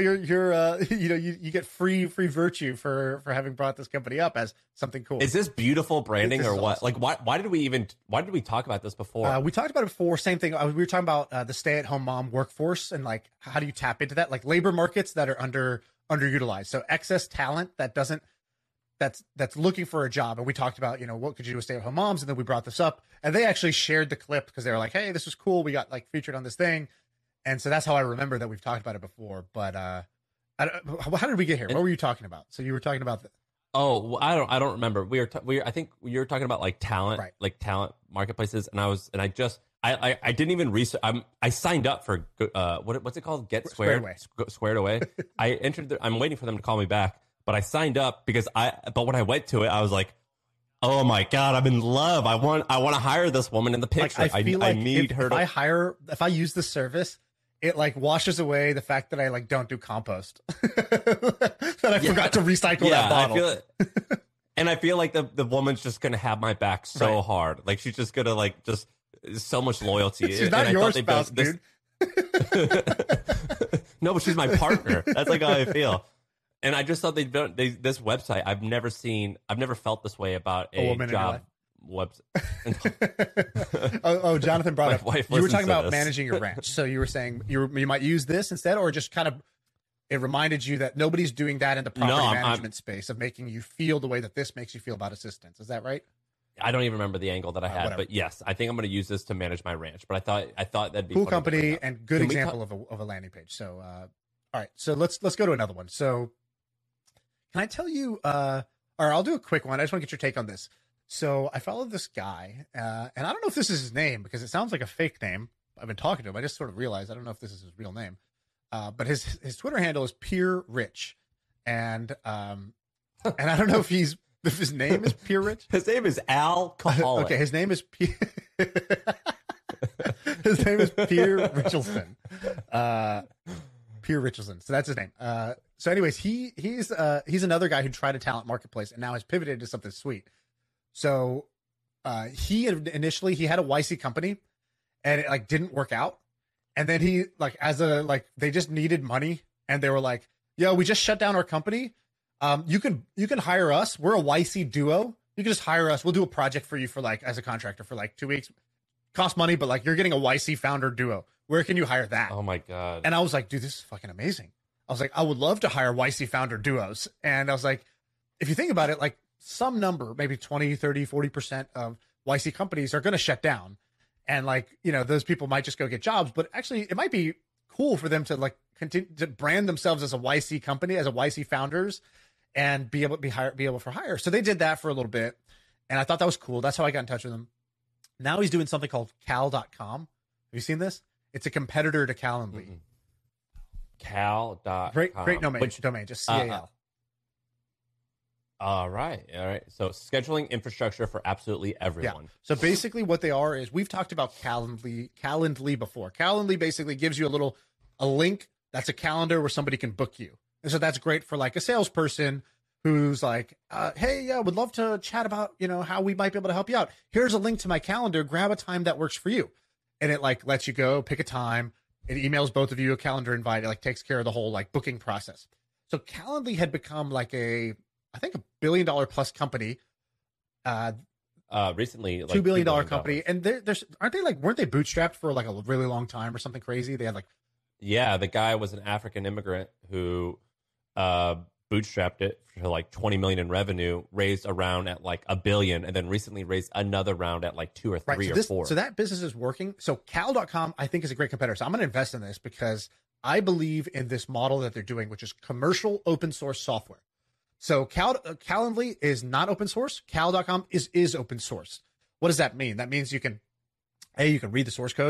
get free virtue for having brought this company up as something cool. Is this beautiful branding or what? Awesome. Like, why did we talk about this before? We talked about it before. Same thing. We were talking about the stay-at-home mom workforce and like how do you tap into that? Like labor markets that are underutilized. So excess talent that's looking for a job. And we talked about, what could you do with stay-at-home moms? And then we brought this up and they actually shared the clip because they were like, hey, this was cool. We got like featured on this thing. And so that's how I remember that we've talked about it before. But how did we get here? What were you talking about? So you were talking about Oh, well, I don't remember. I think you were talking about like talent, right, like talent marketplaces. And I didn't even research. I signed up for what's it called? Get Squared Away. I'm waiting for them to call me back, but I signed up because but when I went to it, I was like, oh my God, I'm in love. I want to hire this woman in the picture. Like, I feel like I need her to. If I use this service, it like washes away the fact that I like don't do compost. That I forgot to recycle that bottle. I feel it. And I feel like the woman's just gonna have my back so hard. Like she's just gonna like just so much loyalty. She's not your spouse, dude. No, but she's my partner. That's like how I feel. And I just thought this website. I've never felt this way about a job website. Jonathan brought up. You were talking about this. Managing your ranch. So you were saying you might use this instead, or just kind of it reminded you that nobody's doing that in the property management space of making you feel the way that this makes you feel about assistants. Is that right? I don't even remember the angle that I had, whatever. But yes, I think I'm going to use this to manage my ranch. But I thought that'd be cool funny company and good example of a landing page. So, all right, so let's go to another one. So, can I tell you? Or I'll do a quick one. I just want to get your take on this. So I followed this guy, and I don't know if this is his name because it sounds like a fake name. I've been talking to him. I just sort of realized I don't know if this is his real name. But his Twitter handle is Peer Rich, and I don't know if his name is Peer Rich. His name is Alcoholic. Okay, his name is Peer Richardson. Peer Richardson. So that's his name. So anyways, he's another guy who tried a talent marketplace and now has pivoted to something sweet. So he had a YC company and it like didn't work out. And then he like they just needed money and they were like, yo, we just shut down our company. You can hire us. We're a YC duo. You can just hire us. We'll do a project for you for like as a contractor for like 2 weeks. Cost money, but like you're getting a YC founder duo. Where can you hire that? Oh my God. And I was like, dude, this is fucking amazing. I was like, I would love to hire YC founder duos. And I was like, if you think about it, like some number, maybe 20, 30, 40% of YC companies are going to shut down. And like, those people might just go get jobs, but actually it might be cool for them to like continue to brand themselves as a YC company, as a YC founders and be able for hire. So they did that for a little bit. And I thought that was cool. That's how I got in touch with him. Now he's doing something called Cal.com. Have you seen this? It's a competitor to Calendly. Mm-hmm. Cal.com. Great domain. Just CAL. All right. So scheduling infrastructure for absolutely everyone. Yeah. So basically what they are is we've talked about Calendly before. Calendly basically gives you a link that's a calendar where somebody can book you. And so that's great for like a salesperson who's like, hey, would love to chat about, how we might be able to help you out. Here's a link to my calendar. Grab a time that works for you. And it like lets you go pick a time. It emails both of you a calendar invite. It like takes care of the whole like booking process. So Calendly had become like I think $1 billion plus company. Recently, like $2 billion company. And weren't they bootstrapped for like a really long time or something crazy? They had like, yeah, the guy was an African immigrant who bootstrapped it for like 20 million in revenue, raised a round at like $1 billion, and then recently raised another round at like 2 or 3 or 4. So that business is working. So Cal.com, I think, is a great competitor. So I'm going to invest in this because I believe in this model that they're doing, which is commercial open source software. So Calendly is not open source. Cal.com is open source. What does that mean? That means you can read the source code,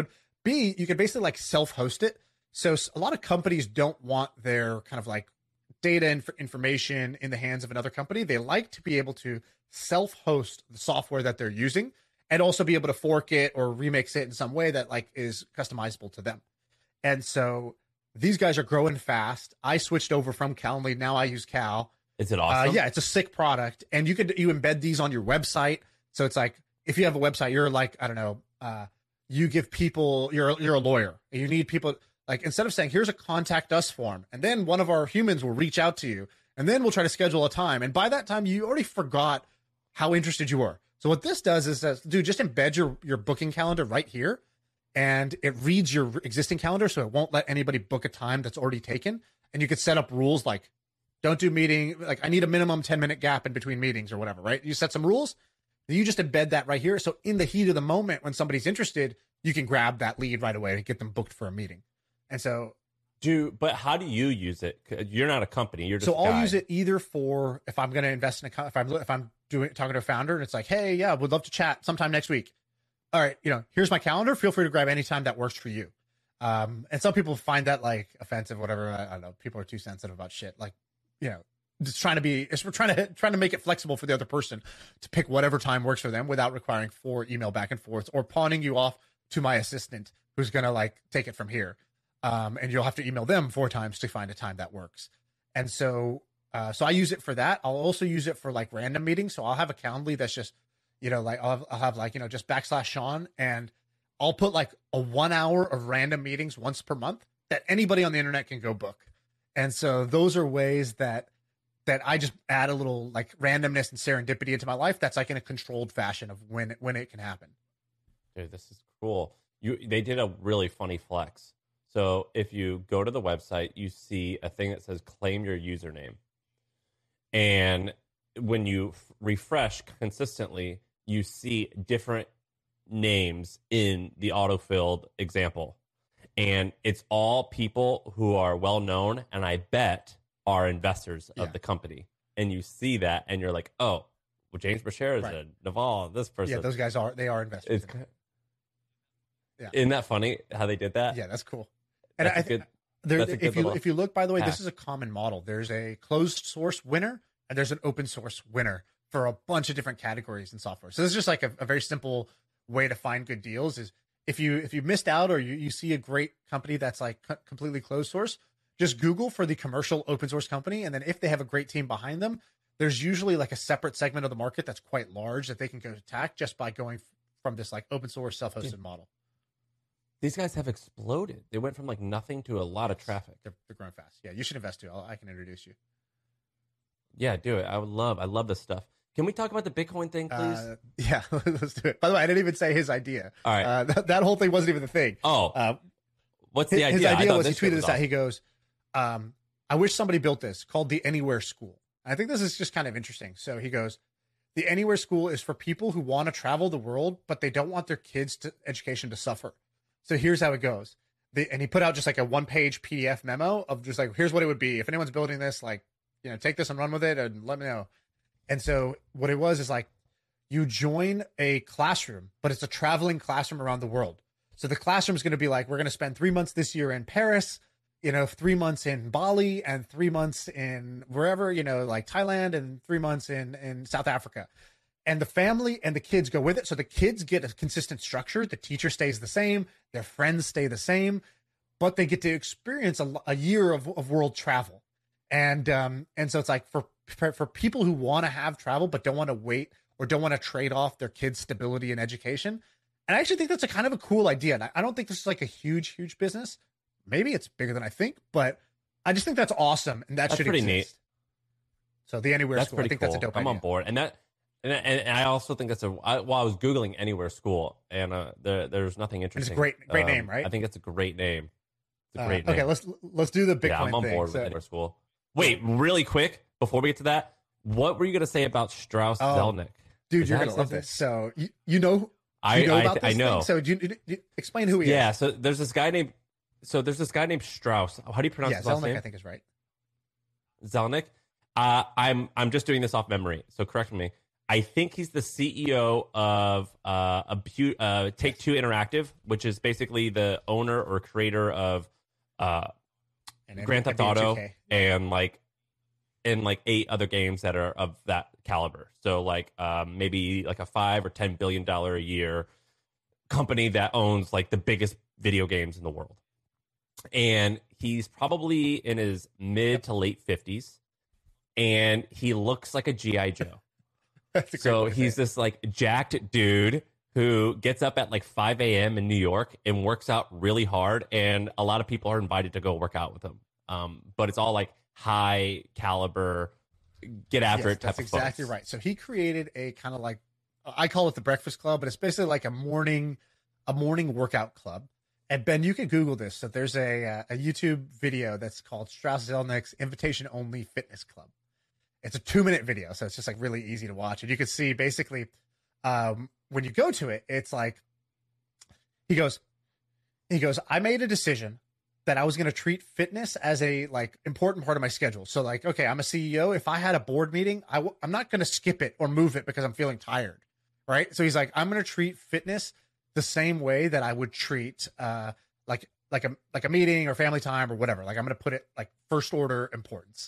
B, you can basically like self-host it. So a lot of companies don't want their kind of like data and information in the hands of another company. They like to be able to self-host the software that they're using and also be able to fork it or remix it in some way that like is customizable to them. And so these guys are growing fast. I switched over from Calendly. Now I use Cal. Is it awesome? Yeah, it's a sick product. And you embed these on your website. So it's like, if you have a website, you're like, I don't know, you give people, you're a lawyer and you need people, like, instead of saying, here's a contact us form, and then one of our humans will reach out to you, and then we'll try to schedule a time. And by that time, you already forgot how interested you were. So what this does is, dude, just embed your booking calendar right here, and it reads your existing calendar, so it won't let anybody book a time that's already taken. And you could set up rules like, don't do meeting, like I need a minimum 10-minute gap in between meetings or whatever, right? You set some rules, then you just embed that right here. So in the heat of the moment, when somebody's interested, you can grab that lead right away and get them booked for a meeting. And so, but how do you use it? You're not a company. You're just so a guy. I'll use it either for if I'm going to invest in if I'm talking to a founder and it's like, hey, yeah, would love to chat sometime next week. All right, here's my calendar. Feel free to grab any time that works for you. And some people find that like offensive, whatever. I don't know. People are too sensitive about shit. Like, just trying to make it flexible for the other person to pick whatever time works for them without requiring 4 email back and forths or pawning you off to my assistant who's going to like take it from here. And you'll have to email them 4 times to find a time that works. And so I use it for that. I'll also use it for like random meetings. So I'll have a Calendly that's just, like I'll have like, just /Sean, and I'll put like a 1 hour of random meetings once per month that anybody on the internet can go book. And so those are ways that I just add a little like randomness and serendipity into my life. That's like in a controlled fashion of when it can happen. Dude, this is cool. They did a really funny flex. So if you go to the website, you see a thing that says claim your username. And when you refresh consistently, you see different names in the autofilled example. And it's all people who are well known and I bet are investors of the company. And you see that and you're like, oh, well, James Bashir is a Naval, this person. Yeah, those guys are investors. Yeah. Isn't that funny how they did that? Yeah, that's cool. And if you look, by the way, hack. This is a common model. There's a closed source winner and there's an open source winner for a bunch of different categories in software. So this is just like a very simple way to find good deals. Is if you missed out or you see a great company that's like completely closed source, just Google for the commercial open source company, and then if they have a great team behind them, there's usually like a separate segment of the market that's quite large that they can go attack just by going from this like open source self-hosted model. These guys have exploded. They went from like nothing to a lot of traffic. They're growing fast. Yeah, you should invest too. I can introduce you. Yeah, do it. I love this stuff. Can we talk about the Bitcoin thing, please? Yeah, let's do it. By the way, I didn't even say his idea. All right. That whole thing wasn't even the thing. Oh, what's the idea? His idea was he tweeted this awesome. out. He goes, I wish somebody built this called the Anywhere School. I think this is just kind of interesting. So he goes, the Anywhere School is for people who want to travel the world, but they don't want their kids' education to suffer. So here's how it goes. And he put out just like a 1-page PDF memo of just like, here's what it would be. If anyone's building this, like, take this and run with it and let me know. And so what it was is like, you join a classroom, but it's a traveling classroom around the world. So the classroom is going to be like, we're going to spend 3 months this year in Paris, 3 months in Bali and 3 months in wherever, like Thailand, and 3 months in South Africa. And the family and the kids go with it. So the kids get a consistent structure. The teacher stays the same. Their friends stay the same, but they get to experience a year of world travel. And so it's like for people who want to have travel, but don't want to wait or don't want to trade off their kids' stability and education. And I actually think that's a kind of a cool idea. And I don't think this is like a huge business. Maybe it's bigger than I think, but I just think that's awesome. And that's should pretty exist. Neat. So the Anywhere School, I think that's a dope idea. I'm on board. And I also think that's I was Googling Anywhere School, and there's nothing interesting. It's a great name, right? I think it's a great name. It's a great name. Okay, let's do the Bitcoin Yeah, I'm on thing. board with Anywhere School. Wait, really quick, before we get to that, what were you going to say about Strauss Zelnick? Dude, you're going to love this. So, you know about this I know. thing? So, do you explain who he is? Yeah, so there's this guy named Strauss. How do you pronounce his last Zelnick, name? I think is right. Zelnick. I'm just doing this off memory, so correct me. I think he's the CEO of Take-Two Interactive, which is basically the owner or creator of Grand Theft Auto and like 8 other games that are of that caliber. So like maybe like a $5 or $10 billion a year company that owns like the biggest video games in the world. And he's probably in his mid to late 50s, and he looks like a G.I. Joe. So he's this like jacked dude who gets up at like 5 a.m. in New York and works out really hard. And a lot of people are invited to go work out with him. But it's all like high caliber, get after it type of folks. That's exactly right. So he created a kind of like, I call it the Breakfast Club, but it's basically like a morning workout club. And Ben, you can Google this. So there's a YouTube video that's called Strauss Zelnick's Invitation Only Fitness Club. It's a 2-minute video, so it's just like really easy to watch. And you can see basically when you go to it, it's like he goes, I made a decision that I was going to treat fitness as a like important part of my schedule. So like, okay, I'm a CEO. If I had a board meeting, I'm not going to skip it or move it because I'm feeling tired, right? So he's like, I'm going to treat fitness the same way that I would treat like a meeting or family time or whatever. Like I'm going to put it like first order importance.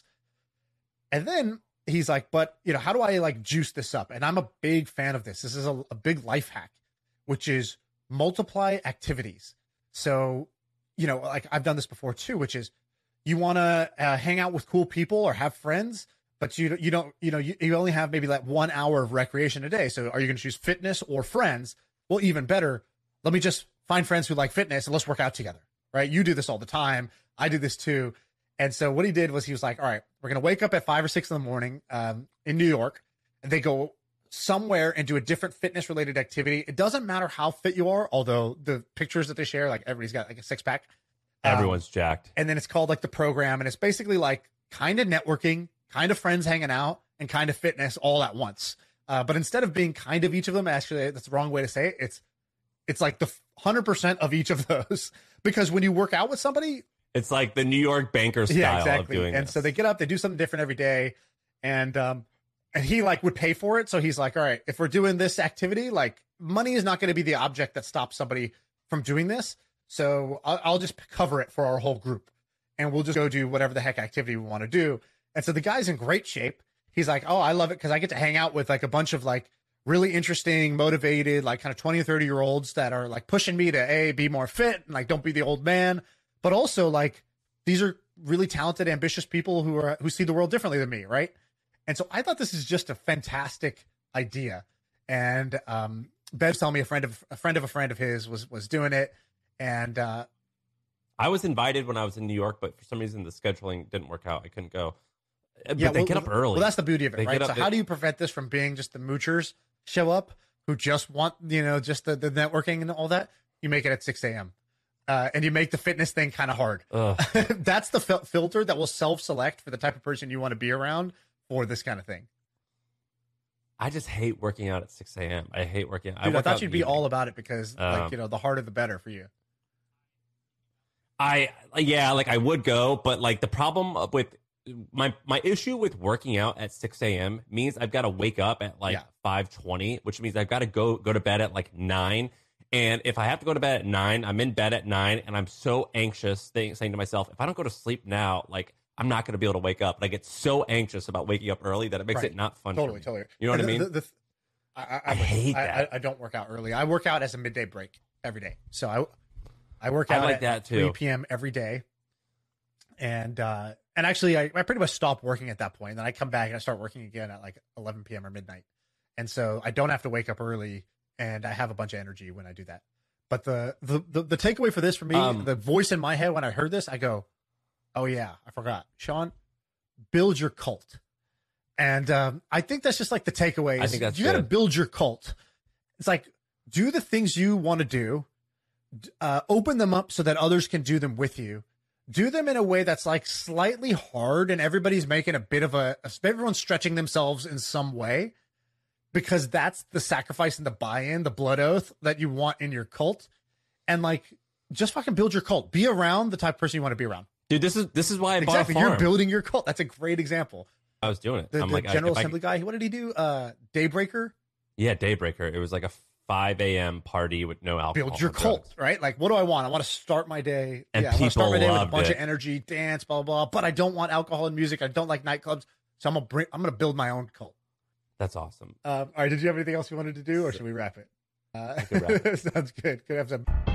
And then he's like, but you know, how do I like juice this up? And I'm a big fan of this. This is a big life hack, which is multiply activities. So, you know, like I've done this before too, which is you want to hang out with cool people or have friends, but you only have maybe like 1 hour of recreation a day. So are you going to choose fitness or friends? Well, even better, let me just find friends who like fitness and let's work out together, right? You do this all the time. I do this too. And so what he did was he was like, all right, we're going to wake up at 5 or 6 in the morning in New York, and they go somewhere and do a different fitness related activity. It doesn't matter how fit you are, although the pictures that they share, like everybody's got like a 6-pack. Everyone's jacked. And then it's called like the program. And it's basically like kind of networking, kind of friends hanging out, and kind of fitness all at once. But instead of being kind of each of them, actually, that's the wrong way to say it. It's like the 100% of each of those, because when you work out with somebody, it's like the New York banker style of doing and this. So they get up, they do something different every day. And he like would pay for it. So he's like, all right, if we're doing this activity, like money is not going to be the object that stops somebody from doing this. So I'll just cover it for our whole group, and we'll just go do whatever the heck activity we want to do. And so the guy's in great shape. He's like, oh, I love it because I get to hang out with like a bunch of like really interesting, motivated, like kind of 20 or 30-year-olds that are like pushing me to be more fit and like don't be the old man. But also like these are really talented, ambitious people who see the world differently than me, right? And so I thought this is just a fantastic idea. And Ben's telling me a friend of a friend of his was doing it. And I was invited when I was in New York, but for some reason the scheduling didn't work out. I couldn't go. But yeah, they get up early. Well, that's the beauty of it, right? So how do you prevent this from being just the moochers show up who just want, just the networking and all that? You make it at 6 a.m. And you make the fitness thing kind of hard. That's the filter that will self-select for the type of person you want to be around for this kind of thing. I just hate working out at 6 a.m. I hate working out. Dude, I thought you'd be all about it because, the harder the better for you. I would go, but like the problem with my issue with working out at 6 a.m. means I've got to wake up at 5:20, which means I've got to go to bed at like 9. And if I have to go to bed at 9, I'm in bed at 9, and I'm so anxious saying to myself, if I don't go to sleep now, like I'm not going to be able to wake up. And I get so anxious about waking up early that it makes it not fun. Totally. You know what I mean? I hate that. I don't work out early. I work out as a midday break every day. So I work out like at that too. 3 p.m. every day. And actually I pretty much stop working at that point. Then I come back and I start working again at like 11 p.m. or midnight. And so I don't have to wake up early, and I have a bunch of energy when I do that. But the takeaway for this for me, the voice in my head when I heard this, I go, oh yeah, I forgot. Sean, build your cult. And I think that's just like the takeaway. I think that's you got to build your cult. It's like, do the things you want to do, open them up so that others can do them with you. Do them in a way that's like slightly hard, and everybody's making a bit of everyone's stretching themselves in some way, because that's the sacrifice and the buy-in, the blood oath that you want in your cult. And like, just fucking build your cult. Be around the type of person you want to be around. Dude, this is why I bought a farm. You're building your cult. That's a great example. I was doing it. The I'm like, General if I- Assembly guy. What did he do? Daybreaker. Yeah, Daybreaker. It was like a 5 a.m. party with no alcohol. Build your or cult, drugs. right? Like, what do I want? I want to start my day. And I want to start my people day with a loved bunch it. of energy, dance, blah, blah, blah. But I don't want alcohol and music. I don't like nightclubs. So I'm gonna build my own cult. That's awesome. All right. Did you have anything else you wanted to do, or should we wrap it? could wrap Sounds good. Could have some.